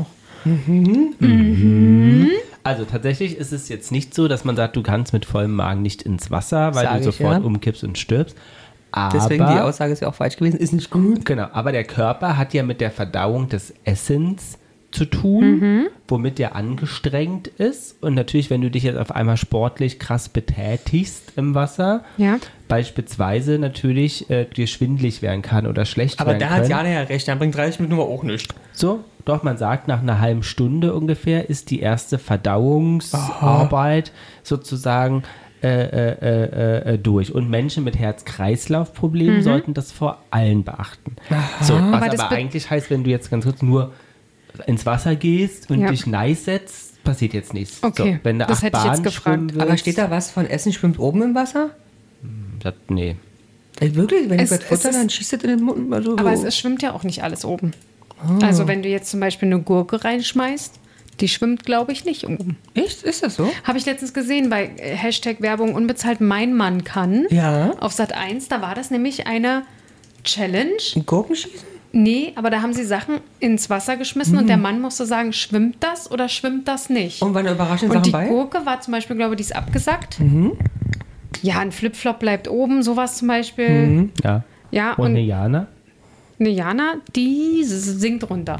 Also tatsächlich ist es jetzt nicht so, dass man sagt, du kannst mit vollem Magen nicht ins Wasser, weil Sag du ich, sofort ja. umkippst und stirbst. Aber, Deswegen die Aussage ist ja auch falsch gewesen. Ist nicht gut. genau, aber der Körper hat ja mit der Verdauung des Essens zu tun, womit der angestrengt ist. Und natürlich, wenn du dich jetzt auf einmal sportlich krass betätigst im Wasser, Ja. beispielsweise natürlich äh, dir schwindelig werden kann oder schlecht Aber werden da können. hat Jana ja recht. Dann bringt dreißig Minuten aber auch nichts. So, doch, man sagt, nach einer halben Stunde ungefähr ist die erste Verdauungsarbeit sozusagen äh, äh, äh, äh, durch. Und Menschen mit Herz-Kreislauf-Problemen sollten das vor allem beachten. So, was Aber aber, das be- eigentlich heißt, wenn du jetzt ganz kurz nur ins Wasser gehst und Ja. dich nice setzt, passiert jetzt nichts. Okay, so, wenn du das acht hätte ich jetzt Bahnen gefragt. schwimmen willst, Aber steht da was von Essen schwimmt oben im Wasser? Das, nee. Ey, wirklich? Wenn Es- ich was futter, es ist- dann schießt das in den Mund. Also Aber so. es, es schwimmt ja auch nicht alles oben. Also wenn du jetzt zum Beispiel eine Gurke reinschmeißt, die schwimmt, glaube ich, nicht oben. Echt? Ist das so? Habe ich letztens gesehen bei äh, Hashtag Werbung unbezahlt mein Mann kann. Ja. Auf Sat eins, da war das nämlich eine Challenge. Ein Gurkenschießen? Nee, aber da haben sie Sachen ins Wasser geschmissen und der Mann musste sagen, schwimmt das oder schwimmt das nicht? Und waren da überraschende Und Sachen die bei? Gurke war zum Beispiel, glaube ich, die ist abgesackt. Ja, ein Flipflop bleibt oben, sowas zum Beispiel. Ja. Ja, Und und eine Jana? eine Jana, die sinkt runter.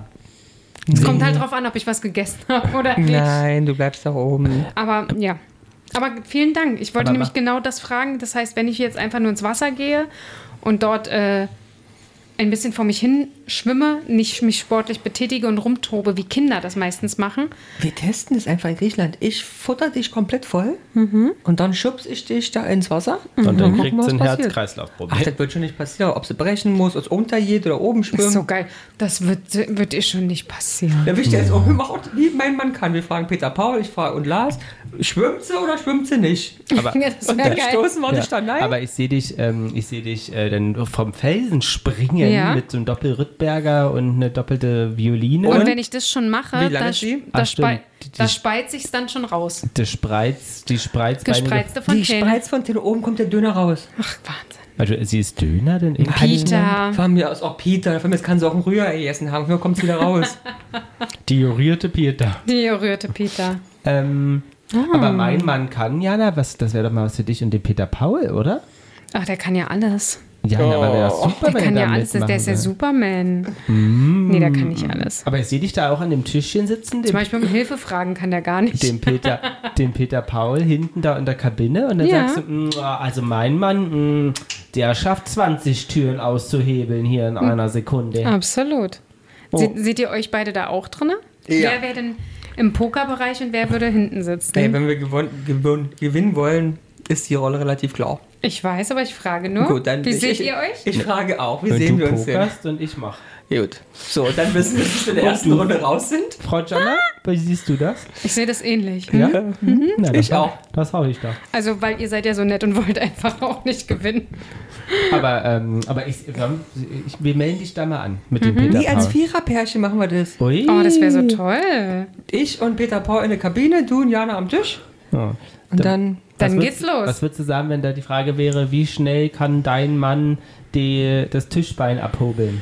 Es kommt halt drauf an, ob ich was gegessen habe oder nicht. Nein, du bleibst da oben. Aber ja. Aber vielen Dank. Ich wollte Aber nämlich mach- genau das fragen. Das heißt, wenn ich jetzt einfach nur ins Wasser gehe und dort äh, ein bisschen vor mich hin schwimme, nicht mich sportlich betätige und rumtobe, wie Kinder das meistens machen. Wir testen das einfach in Griechenland. Ich futter dich komplett voll und dann schubs ich dich da ins Wasser. Und dann gucken, kriegt was sie ein passiert. Herz-Kreislauf-Problem. Ach, das wird schon nicht passieren. Ob sie brechen muss, aus untergeht oder oben Das schwimmen. ist so geil. Das wird, wird ihr schon nicht passieren. Da will ich dir jetzt auch gemacht, wie mein Mann kann. Wir fragen Peter Paul, ich frage und Lars, schwimmt sie oder schwimmt sie nicht? Aber, Ja, das Und wäre dann geil. stoßen wir ja, dich dann nein. aber ich sehe dich, ähm, ich sehe dich äh, dann vom Felsen springen Ja. mit so einem Doppel-Rittberger und eine doppelte Violine. Und wenn ich das schon mache, Wie lange da, ist die? da, Ach, spei stimmt. Die- die- da speit sich's dann schon raus. die Spreiz, die Spreizbeine. Gespreizte die Fontäne. Spreizfontäne, oben kommt der Döner raus. Ach, Wahnsinn. Also, sie ist Döner denn irgendwie? Peter. Von mir aus auch Peter. Von mir aus kann sie auch ein Rührei essen haben. Nur kommt es wieder raus. Die jurierte Peter. Die rührte Peter. Ähm, Ah. Aber mein Mann kann, Jana, was, das wäre doch mal was für dich und den Peter Paul, oder? Ach, der kann ja alles. Ja, aber wäre das super, Der wenn kann er ja da alles. Der ist ja mitmachen Superman. Nee, der kann nicht alles. würde. Aber ich sehe dich da auch an dem Tischchen sitzen, Zum den, Beispiel um Hilfe fragen kann der gar nicht. den, Peter, den Peter Paul hinten da in der Kabine und dann Ja. sagst du, "Mm, also mein Mann, mm, der schafft zwanzig Türen auszuhebeln hier in einer Sekunde. Absolut. Oh. Se seht ihr euch beide da auch drin? Ja. Wer wäre denn im Pokerbereich und wer würde hinten sitzen? Hey, wenn wir gewon gewon gewinnen wollen, ist die Rolle relativ klar. Ich weiß, aber ich frage nur. Gut, dann Wie ich, seht ich, ihr euch? Ich frage auch, wie Wenn sehen du wir uns denn? pokerst und ich mach. Gut. So, dann wissen wir, dass wir in der ersten du? Runde raus sind. Frau Jana, wie siehst du das? Ich sehe das ähnlich. Ja? Na, das Ich hau- auch. Das hau ich doch. Also, weil ihr seid ja so nett und wollt einfach auch nicht gewinnen. Aber, ähm, aber ich, ich, wir melden dich da mal an mit dem Peter Wie Paul. als Viererpärchen machen wir das. Ui. Oh, das wäre so toll. Ich und Peter Paul in der Kabine, du und Jana am Tisch. Ja. Und dann Dann Was geht's würdest- los. Was würdest du sagen, wenn da die Frage wäre, wie schnell kann dein Mann die, das Tischbein abhobeln?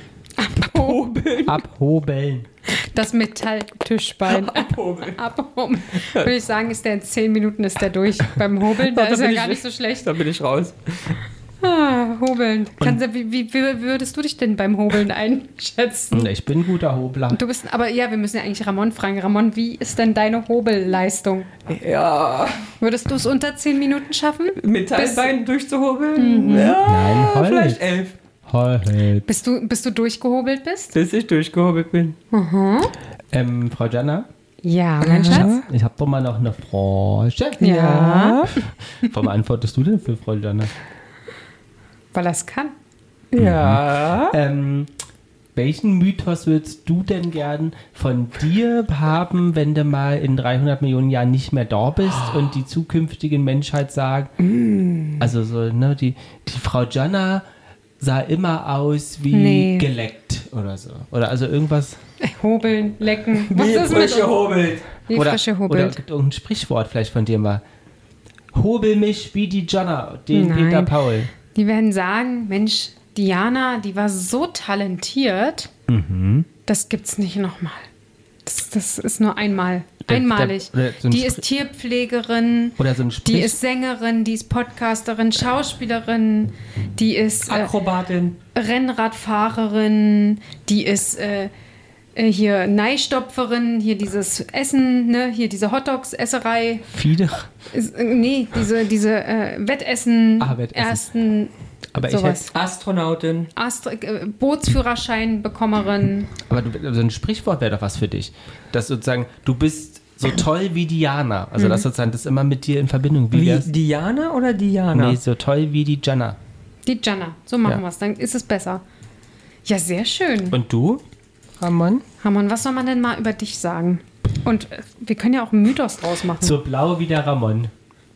Hobeln. Abhobeln. Das Metalltischbein. Abhobeln. Abhobeln. Würde ich sagen, ist der in zehn Minuten ist der durch. Beim Hobeln, da Da ist er bin gar ich- nicht so schlecht. Da bin ich raus. Ah, Hobeln. Kannst du, wie, wie, wie würdest du dich denn beim Hobeln einschätzen? Ich bin ein guter Hobler. Du bist, aber ja, wir müssen ja eigentlich Ramon fragen. Ramon, wie ist denn deine Hobelleistung? Ja, Würdest du es unter zehn Minuten schaffen? Metallbein durchzuhobeln? Mhm. Ja, Nein, Holz. vielleicht elf, Holz. Bis du, bis du durchgehobelt bist? bis ich durchgehobelt bin. Ähm, Frau Jana, Ja, mein Schatz. ich habe doch mal noch eine Frage. Ja. Warum antwortest du denn für Frau Jana? Weil er es kann. Ja. Ähm, welchen Mythos würdest du denn gern von dir haben, wenn du mal in dreihundert Millionen Jahren nicht mehr da bist und die zukünftige Menschheit sagt, also so, ne, die, die Frau Jana sah immer aus wie Nee. geleckt oder so. Oder also irgendwas. Hobeln, lecken. Was Wie ist mit frisch uns? gehobelt. Wie oder, frische oder hobelt. gibt irgendein Sprichwort vielleicht von dir mal. hobel mich wie die Jonna, den Nein. Peter Paul. Die werden sagen, Mensch, Diana, die war so talentiert, Mhm. das gibt's nicht nochmal. Das, das ist nur einmal. Der- Einmalig. der- oder so ein die Spr- ist Tierpflegerin, Oder so ein die Sprich... ist Sängerin, die ist Podcasterin, Schauspielerin, die ist äh, Akrobatin. Rennradfahrerin, die ist äh, äh, hier Neistopferin, hier dieses Essen, ne, hier diese Hotdogs-Esserei. Fiede. Ist, äh, nee, diese, diese äh, Wettessen, Ah, Wettessen. ersten, Aber ich sowas. Astronautin. Astro äh, Bootsführerschein bekommerin. Aber du, so ein Sprichwort wäre doch was für dich. Dass sozusagen, du bist so toll wie Diana. Also, dass sozusagen das immer mit dir in Verbindung. Wie, Wie wär's? Diana oder Diana? Nee, so toll wie die Jonna. Die Jana, so machen Ja. wir es, dann ist es besser. Ja, sehr schön. Und du? Ramon? Ramon, was soll man denn mal über dich sagen? Und äh, wir können ja auch einen Mythos draus machen. So blau wie der Ramon.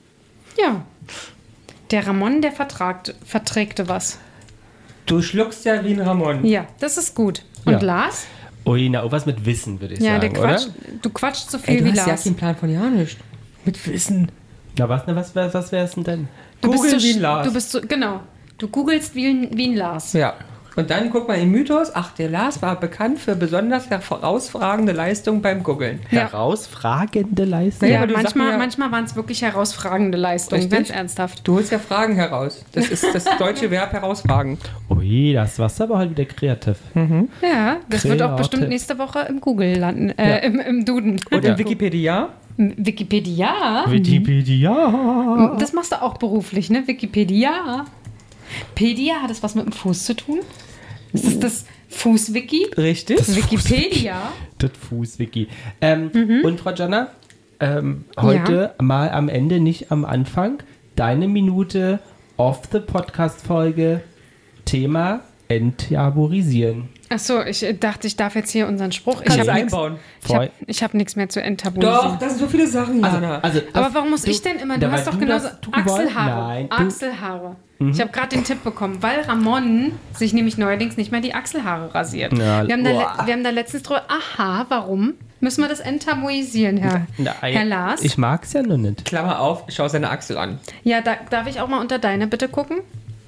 Ja. Der Ramon, der vertragt, verträgte was. Du schluckst ja wie ein Ramon. Ja, das ist gut. Und Ja. Lars? Ui, na, was mit Wissen, würde ich Ja, sagen, der Quatsch. oder? Du quatschst so viel Ey, du wie hast ja Lars. keinen Plan von ja nicht. Mit Wissen. Na, was, na, was, was, was wäre es denn denn? Du bist Google so, wie sch- ein Lars. Du bist so, genau. Du googelst wie ein, wie ein Lars. Ja. Und dann guck mal im Mythos, ach, der Lars war bekannt für besonders herausragende Leistungen beim Googeln. Ja. Herausfragende Leistung? Naja, Ja, aber du sagst manchmal, mir ja- manchmal waren es wirklich herausragende Leistungen, Richtig? ganz ernsthaft. Du holst ja Fragen heraus. Das ist das deutsche Verb herausfragen. Ui, das war's aber heute wieder kreativ. Ja, das wird auch Kreativ. bestimmt nächste Woche im Google landen, äh, Ja. im, im Duden. Und Ja. in Wikipedia? Wikipedia? Wikipedia. Das machst du auch beruflich, ne? Wikipedia. Pedia, hat das was mit dem Fuß zu tun? Ist das das Fußwiki? Richtig. Das Wikipedia? Das Fußwiki. Ähm, Mhm. Und Frau Jonna, ähm, heute mal am Ende, nicht am Anfang, deine Minute of the Podcast-Folge, Thema Enttabuisieren. Achso, ich äh, dachte, ich darf jetzt hier unseren Spruch. Ich Kannst habe du nichts einbauen. ich hab, ich hab nix mehr zu enttabuisieren. Doch, das sind so viele Sachen, Jana. Also, Aber das- warum muss du- ich denn immer? Ja, Du weil hast doch du genauso das tun wolltest. Achselhaare. Nein, du- Achselhaare. Ich habe gerade den Tipp bekommen, weil Ramon sich nämlich neuerdings nicht mehr die Achselhaare rasiert. Ja, wir, haben da, le- boah. wir haben da letztens drüber, aha, warum? Müssen wir das enttabuisieren, Herr, Na, Herr Lars? Ich mag's ja noch nicht. Klammer auf, schau seine Achsel an. Ja, da, darf ich auch mal unter deine bitte gucken?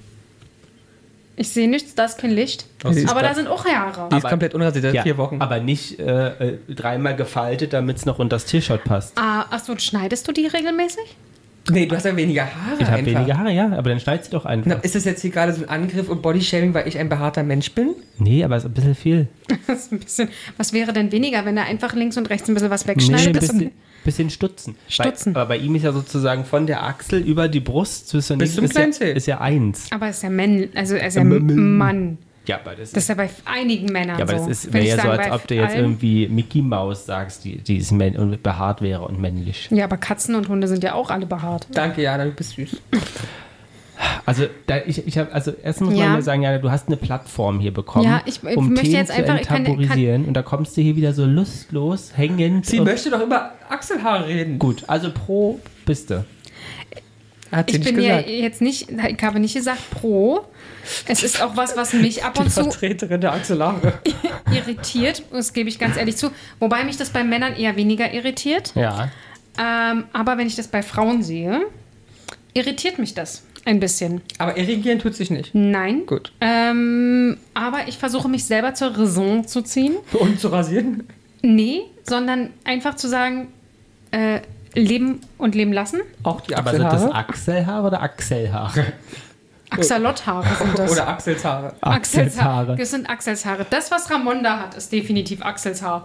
Ich sehe nichts, da ist kein Licht. Das ist Aber da grad- sind auch Haare. Die ist komplett unrasiert, seit Ja, vier Wochen. aber nicht äh, äh, dreimal gefaltet, damit es noch unter das T-Shirt passt. Ah, achso, schneidest du die regelmäßig? Nee, du hast ja weniger Haare Ich habe einfach. weniger Haare, ja, aber dann schneid sie doch Na, einfach. ist das jetzt hier gerade so ein Angriff und Bodyshaming, weil ich ein behaarter Mensch bin? Nee, aber ist ein bisschen viel. Das ist ein bisschen, was wäre denn weniger, wenn er einfach links und rechts ein bisschen was Nee, wegschneidet? ein Das- bisschen, bisschen stutzen. Stutzen. Bei, aber bei ihm ist ja sozusagen von der Achsel über die Brust bis, zur Bis zum ist, ja, Kleinzeh. ist ja eins. Aber er ist ja Mann, also er ist ja Ähm, ein ähm, Mann. Ja, aber das, Das ist ja bei einigen Männern ja, aber so. das ist, Würde wäre ich ja so, sagen, als bei ob du jetzt allen. irgendwie Mickey Mouse sagst, die, die ist männ und behaart wäre und männlich. Ja, aber Katzen und Hunde sind ja auch alle behaart. Danke, Jana, du bist süß. Also, da, ich, ich habe, also erstens muss Ja. man mal sagen, ja, du hast eine Plattform hier bekommen, Ja, ich- ich um möchte Themen jetzt zu einfach- ich kann- enttabuisieren. Und da kommst du hier wieder so lustlos, hängend. Sie und- möchte doch über Achselhaare reden. Gut, also pro bist du. Hat sie Ich nicht bin ja gesagt. jetzt nicht, ich habe nicht gesagt pro. Es ist auch was, was mich ab Die und zu Vertreterin der Achselhaare. irritiert. Das gebe ich ganz ehrlich zu. Wobei mich das bei Männern eher weniger irritiert. Ja. Ähm, aber wenn ich das bei Frauen sehe, irritiert mich das ein bisschen. Aber irrigieren tut sich nicht. Nein. Gut. Ähm, aber ich versuche mich selber zur Raison zu ziehen. Und zu rasieren? Nee, sondern einfach zu sagen, äh, leben und leben lassen. Auch die Aber sind das Achselhaare? Achselhaare oder Achselhaare? Axolotl-Haare sind das. Oder Achselshaare. Achselshaare. Das sind Achselshaare. Das, was Ramon da hat, ist definitiv Achselshaar.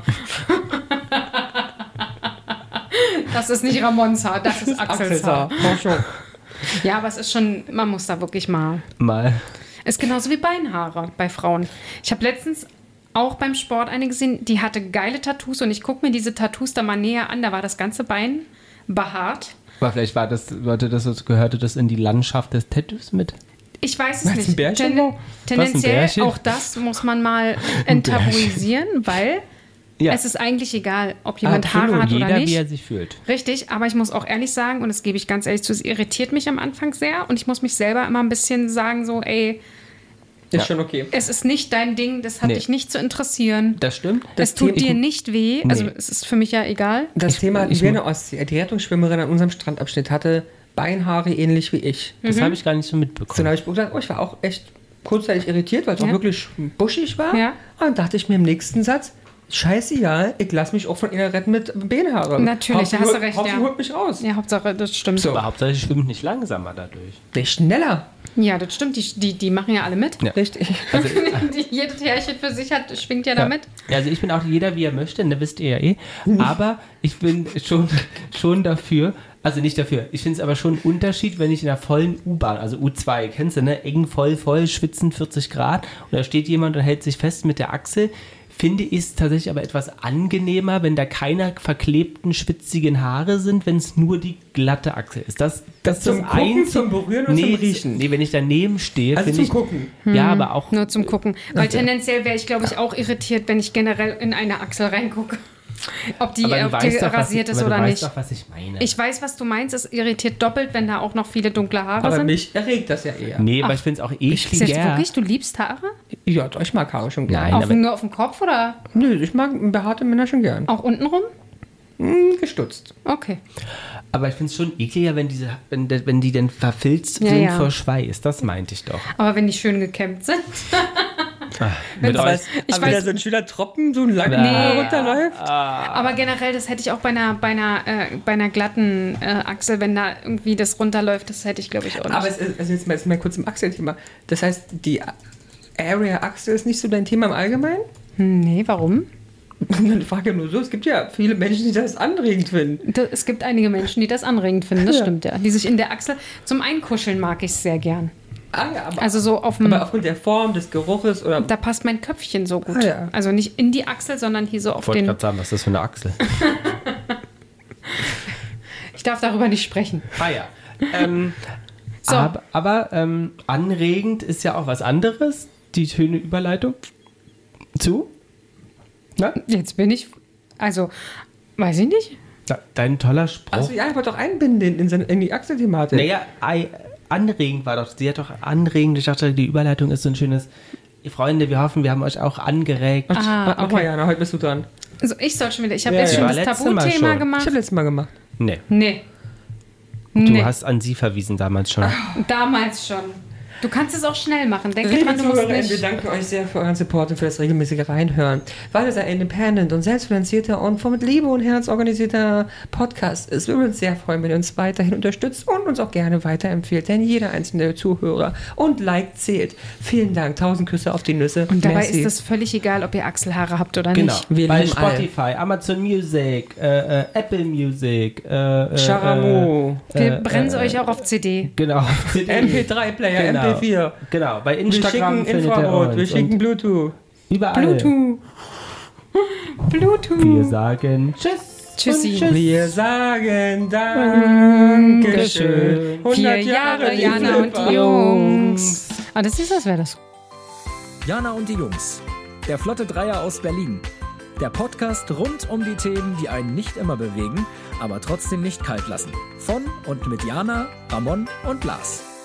Das ist nicht Ramons Haar, das ist Achselshaar. Bonjour. Ja, aber es ist schon, man muss da wirklich mal. Mal. Ist genauso wie Beinhaare bei Frauen. Ich habe letztens auch beim Sport eine gesehen, die hatte geile Tattoos und ich gucke mir diese Tattoos da mal näher an. Da war das ganze Bein behaart. Aber vielleicht war das, Leute, das gehörte das in die Landschaft des Tattoos mit. Ich weiß es Was, ein nicht. Bärchen? Ten, tendenziell, Bärchen? auch das muss man mal enttabuisieren, weil Ja. es ist eigentlich egal, ob jemand Absolut. Haare hat Jeder, oder wie er nicht. sich fühlt. Richtig, aber ich muss auch ehrlich sagen, und das gebe ich ganz ehrlich zu, es irritiert mich am Anfang sehr und ich muss mich selber immer ein bisschen sagen, so, ey, Ist Ja. schon okay. es ist nicht dein Ding, das hat Nee. dich nicht zu interessieren. Das stimmt. Es tut Thema- dir nicht weh, also Nee. es ist für mich ja egal. Das Thema hatten ich wir in mu- der Ostsee. Die Rettungsschwimmerin an unserem Strandabschnitt hatte Beinhaare ähnlich wie ich. Das habe ich gar nicht so So, mitbekommen. dann habe ich gedacht, oh, ich war auch echt kurzzeitig irritiert, weil es Ja. auch wirklich buschig war. Ja. Und dann dachte ich mir im nächsten Satz, scheißegal, ich lasse mich auch von ihr retten mit Beinhaare. Natürlich, da hast du recht, Hauptsache ja. holt mich raus. Ja, Hauptsache, das stimmt. So. Aber Hauptsache, es schwimmt nicht langsamer dadurch. Nicht schneller. Ja, das stimmt. Die, die, die machen ja alle mit. Ja. Richtig. Also, Die, jedes Härchen für sich hat, schwingt ja, da mit. also ich bin auch jeder, wie er möchte, ne, wisst ihr ja eh. Aber ich bin schon, schon dafür, also nicht dafür, ich finde es aber schon ein Unterschied, wenn ich in einer vollen U-Bahn, also U zwei, kennst du, ne, eng, voll, voll, schwitzen, vierzig Grad, und da steht jemand und hält sich fest mit der Achsel, finde ich es tatsächlich aber etwas angenehmer, wenn da keine verklebten, schwitzigen Haare sind, wenn es nur die glatte Achsel ist. Das, das, Zum ist das Gucken, Einzige. zum Berühren oder nee, zum Riechen? Nee, wenn ich daneben stehe, Also finde zum ich... Gucken. Ja, aber auch... Nur zum Gucken. Weil tendenziell wäre ich, glaube ich, auch irritiert, wenn ich generell in eine Achsel reingucke. Ob die, aber du ob die weißt doch, was rasiert ich, ist aber oder du nicht. weißt doch, was ich meine. Ich weiß, was du meinst. Es irritiert doppelt, wenn da auch noch viele dunkle Haare Aber sind. mich erregt das ja eher. Nee, aber ich finde es auch Ist jetzt ekliger. wirklich, du liebst Haare? Ja, doch, ich mag Haare schon gern. Nein. Auf, aber- nur auf dem Kopf oder Nö, ich mag behaarte Männer schon gern. auch untenrum? Hm, gestutzt. Okay. Aber ich finde es schon ekliger, wenn, diese, wenn, de- wenn die denn verfilzt Ja, sind ja. vor Schweiß. Das meinte ich doch. Aber wenn die schön gekämmt sind. Mit Aber, euch. Ich aber wenn weiß- da so ein schöner Tropfen so lang Nee. runterläuft. Aber generell, das hätte ich auch bei einer, bei einer, äh, bei einer glatten äh, Achsel, wenn da irgendwie das runterläuft, das hätte ich, glaube ich, auch nicht. Aber es ist, also jetzt mal, jetzt mal kurz im Achselthema. Das heißt, die Area Achsel ist nicht so dein Thema im Allgemeinen? Hm, nee, warum? Ich frage ja nur so, es gibt ja viele Menschen, die das anregend finden. Da- Es gibt einige Menschen, die das anregend finden, das Ja. stimmt ja. Die sich in der Achsel, zum Einkuscheln mag ich es sehr gern. Ah, ja, aber, Also so auf dem, aber aufgrund der Form, des Geruches oder... da passt mein Köpfchen so gut. Ah, ja. Also nicht in die Achsel, sondern hier so auf Ich wollte den, gerade sagen, was ist das für eine Achsel? ich darf darüber nicht sprechen. Ah ja. Ähm, So. Aber, aber ähm, anregend ist ja auch was anderes. Die schöne Überleitung zu... Na? Jetzt bin ich, also, weiß ich nicht. Ja, dein toller Spruch. Achso, ja, ich wollte doch einbinden in, seine- in die Achselthematik. Naja, ei- anregend war doch, sie hat doch anregend, ich dachte, die Überleitung ist so ein schönes, Freunde, wir hoffen, wir haben euch auch angeregt. Ah, Mach mal, okay. Jana, heute bist du dran. Also ich soll schon wieder, ich habe Ja, jetzt ja. schon War das letztes Mal Tabuthema schon. Ich gemacht. habe letztes Mal gemacht. Nee, Nee. du Nee. hast an sie verwiesen damals schon. Damals schon. Du kannst es auch schnell machen. Denke Liebe dran, du musst Zuhörerinnen, wir nicht. danken euch sehr für euren Support und für das regelmäßige Reinhören. Weil es ein independent und selbstfinanzierter und von mit Liebe und Herz organisierter Podcast ist, würden wir uns sehr freuen, wenn ihr uns weiterhin unterstützt und uns auch gerne weiterempfehlt, denn jeder einzelne Zuhörer und Like zählt. Vielen Dank, tausend Küsse auf die Nüsse. Und dabei Merci. ist es völlig egal, ob ihr Achselhaare habt oder Genau. nicht. Wir Bei lieben alle. Spotify, Amazon Music, äh, äh, Apple Music, äh, äh, Charamo. Wir äh, brennen äh, euch auch auf C D. Genau. M P drei Player, Genau. M P vier. Genau, bei Wir Instagram schicken findet ihr Infrarot, uns wir schicken und Bluetooth. überall. Bluetooth. Bluetooth. Wir sagen Tschüss. Tschüssi. und Tschüss. Wir sagen Dankeschön. Vier Jahre, die Jana und Flipper. die Jungs. Ah, das ist das, wäre das. Jana und die Jungs. Der Flotte Dreier aus Berlin. Der Podcast rund um die Themen, die einen nicht immer bewegen, aber trotzdem nicht kalt lassen. Von und mit Jana, Ramon und Lars.